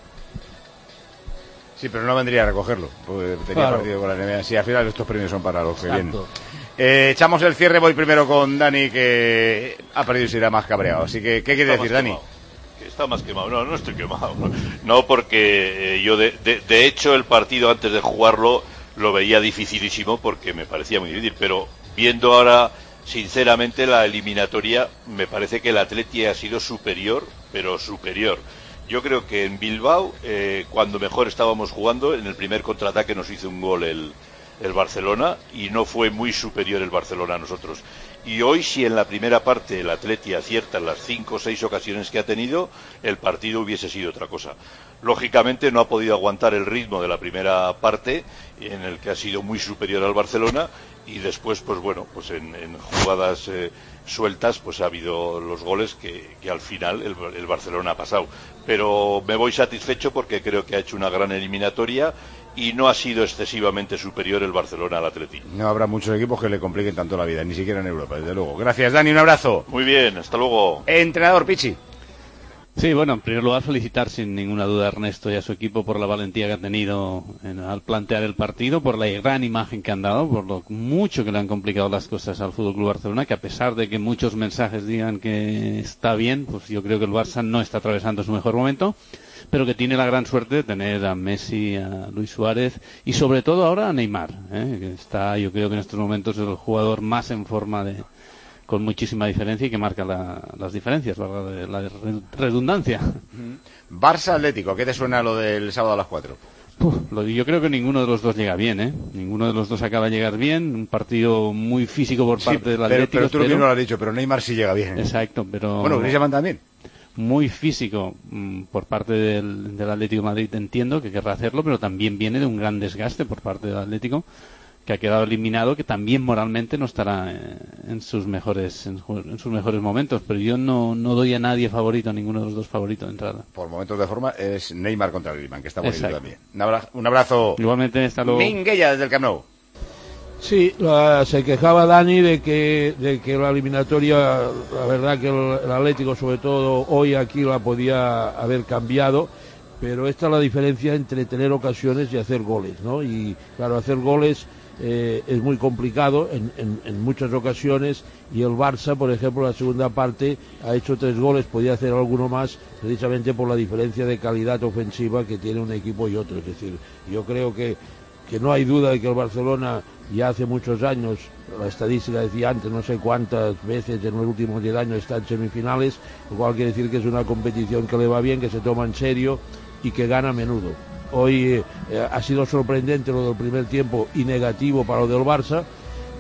Sí, pero no vendría a recogerlo, porque tenía claro. partido con la N B A. Sí, al final estos premios son para los que vienen. Eh, echamos el cierre, voy primero con Dani, que ha perdido y se irá más cabreado. Así que, ¿qué quiere decir, Dani? Que está más quemado. No, no estoy quemado. No, porque eh, yo, de, de, de hecho, el partido antes de jugarlo lo veía dificilísimo porque me parecía muy difícil, pero viendo ahora sinceramente la eliminatoria me parece que el Atleti ha sido superior, pero superior. Yo creo que en Bilbao, eh, cuando mejor estábamos jugando, en el primer contraataque nos hizo un gol el, el Barcelona y no fue muy superior el Barcelona a nosotros. Y hoy, si en la primera parte el Atleti acierta en las cinco o seis ocasiones que ha tenido, el partido hubiese sido otra cosa. Lógicamente no ha podido aguantar el ritmo de la primera parte, en el que ha sido muy superior al Barcelona, y después, pues bueno, pues en, en jugadas eh, sueltas, pues ha habido los goles que, que al final el, el Barcelona ha pasado. Pero me voy satisfecho porque creo que ha hecho una gran eliminatoria y no ha sido excesivamente superior el Barcelona al Atleti. No habrá muchos equipos que le compliquen tanto la vida, ni siquiera en Europa, desde luego. Gracias, Dani, un abrazo. Muy bien, hasta luego. Entrenador Pichi. Sí, bueno, en primer lugar felicitar sin ninguna duda a Ernesto y a su equipo por la valentía que ha tenido en, al plantear el partido, por la gran imagen que han dado, por lo mucho que le han complicado las cosas al F C Barcelona, que a pesar de que muchos mensajes digan que está bien, pues yo creo que el Barça no está atravesando su mejor momento, pero que tiene la gran suerte de tener a Messi, a Luis Suárez y sobre todo ahora a Neymar, ¿eh? que está, yo creo que en estos momentos es el jugador más en forma de con muchísima diferencia y que marca la, las diferencias, valga la redundancia. Barça Atlético, ¿qué te suena lo del sábado a las cuatro? Uf, lo, yo creo que ninguno de los dos llega bien, ¿eh? Ninguno de los dos acaba de llegar bien. Un partido muy físico por parte sí, del Atlético. Pero, pero tú pero... mismo lo has dicho, pero Neymar sí llega bien. Exacto, pero... Bueno, Griezmann también. Muy físico mmm, por parte del, del Atlético de Madrid, entiendo que querrá hacerlo, pero también viene de un gran desgaste por parte del Atlético, que ha quedado eliminado, que también moralmente no estará en sus mejores en, en sus mejores momentos, pero yo no, no doy a nadie favorito, a ninguno de los dos favoritos de entrada. Por momentos de forma es Neymar contra Griezmann, que está bonito también. Un abrazo, un abrazo. Igualmente, hasta luego. Minguella desde el Camp Nou. Sí, la, se quejaba Dani de que de que la eliminatoria, la verdad que el, el Atlético, sobre todo hoy aquí, la podía haber cambiado, pero esta es la diferencia entre tener ocasiones y hacer goles, ¿no? Y claro, hacer goles Eh, es muy complicado en, en, en muchas ocasiones, y el Barça, por ejemplo, en la segunda parte ha hecho tres goles, podía hacer alguno más precisamente por la diferencia de calidad ofensiva que tiene un equipo y otro. Es decir, yo creo que, que no hay duda de que el Barcelona ya hace muchos años, la estadística decía antes, no sé cuántas veces en los últimos diez años está en semifinales, lo cual quiere decir que es una competición que le va bien, que se toma en serio y que gana a menudo. Hoy eh, ha sido sorprendente lo del primer tiempo y negativo para lo del Barça,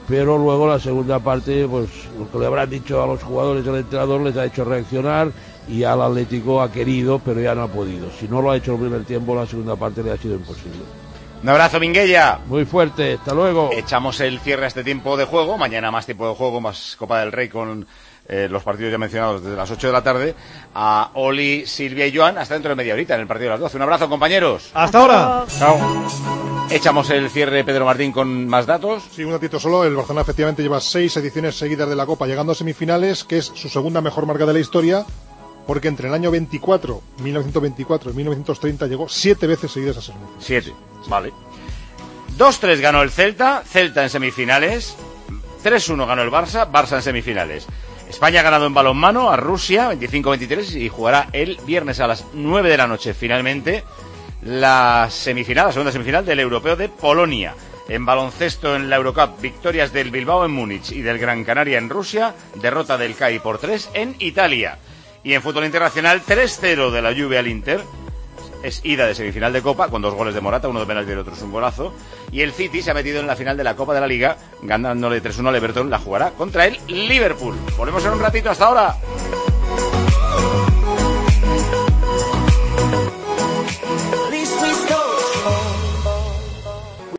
pero luego la segunda parte, pues lo que le habrán dicho a los jugadores y al entrenador les ha hecho reaccionar, y al Atlético ha querido, pero ya no ha podido. Si no lo ha hecho el primer tiempo, la segunda parte le ha sido imposible. Un abrazo, Minguella. Muy fuerte, hasta luego. Echamos el cierre a este tiempo de juego. Mañana más tiempo de juego, más Copa del Rey con eh, los partidos ya mencionados desde las ocho de la tarde. A Oli, Silvia y Joan, hasta dentro de media horita en el partido de las doce. Un abrazo, compañeros. Hasta ahora. Chao. Echamos el cierre, Pedro Martín, con más datos. Sí, un datito solo. El Barcelona efectivamente lleva seis ediciones seguidas de la Copa, llegando a semifinales, que es su segunda mejor marca de la historia, porque entre el año veinticuatro, mil novecientos veinticuatro y mil novecientos treinta llegó siete veces seguidas a semifinales. Siete, vale. dos tres ganó el Celta, Celta en semifinales. tres uno ganó el Barça, Barça en semifinales. España ha ganado en balonmano a Rusia, veinticinco veintitrés, y jugará el viernes a las nueve de la noche, finalmente, la semifinal, la segunda semifinal del Europeo de Polonia. En baloncesto, en la Eurocup, victorias del Bilbao en Múnich y del Gran Canaria en Rusia, derrota del C A I por tres en Italia. Y en fútbol internacional, tres cero de la Juve al Inter. Es ida de semifinal de Copa, con dos goles de Morata, uno de penalti y el otro es un golazo. Y el City se ha metido en la final de la Copa de la Liga, ganándole tres uno al Everton. La jugará contra el Liverpool. Volvemos en un ratito, hasta ahora.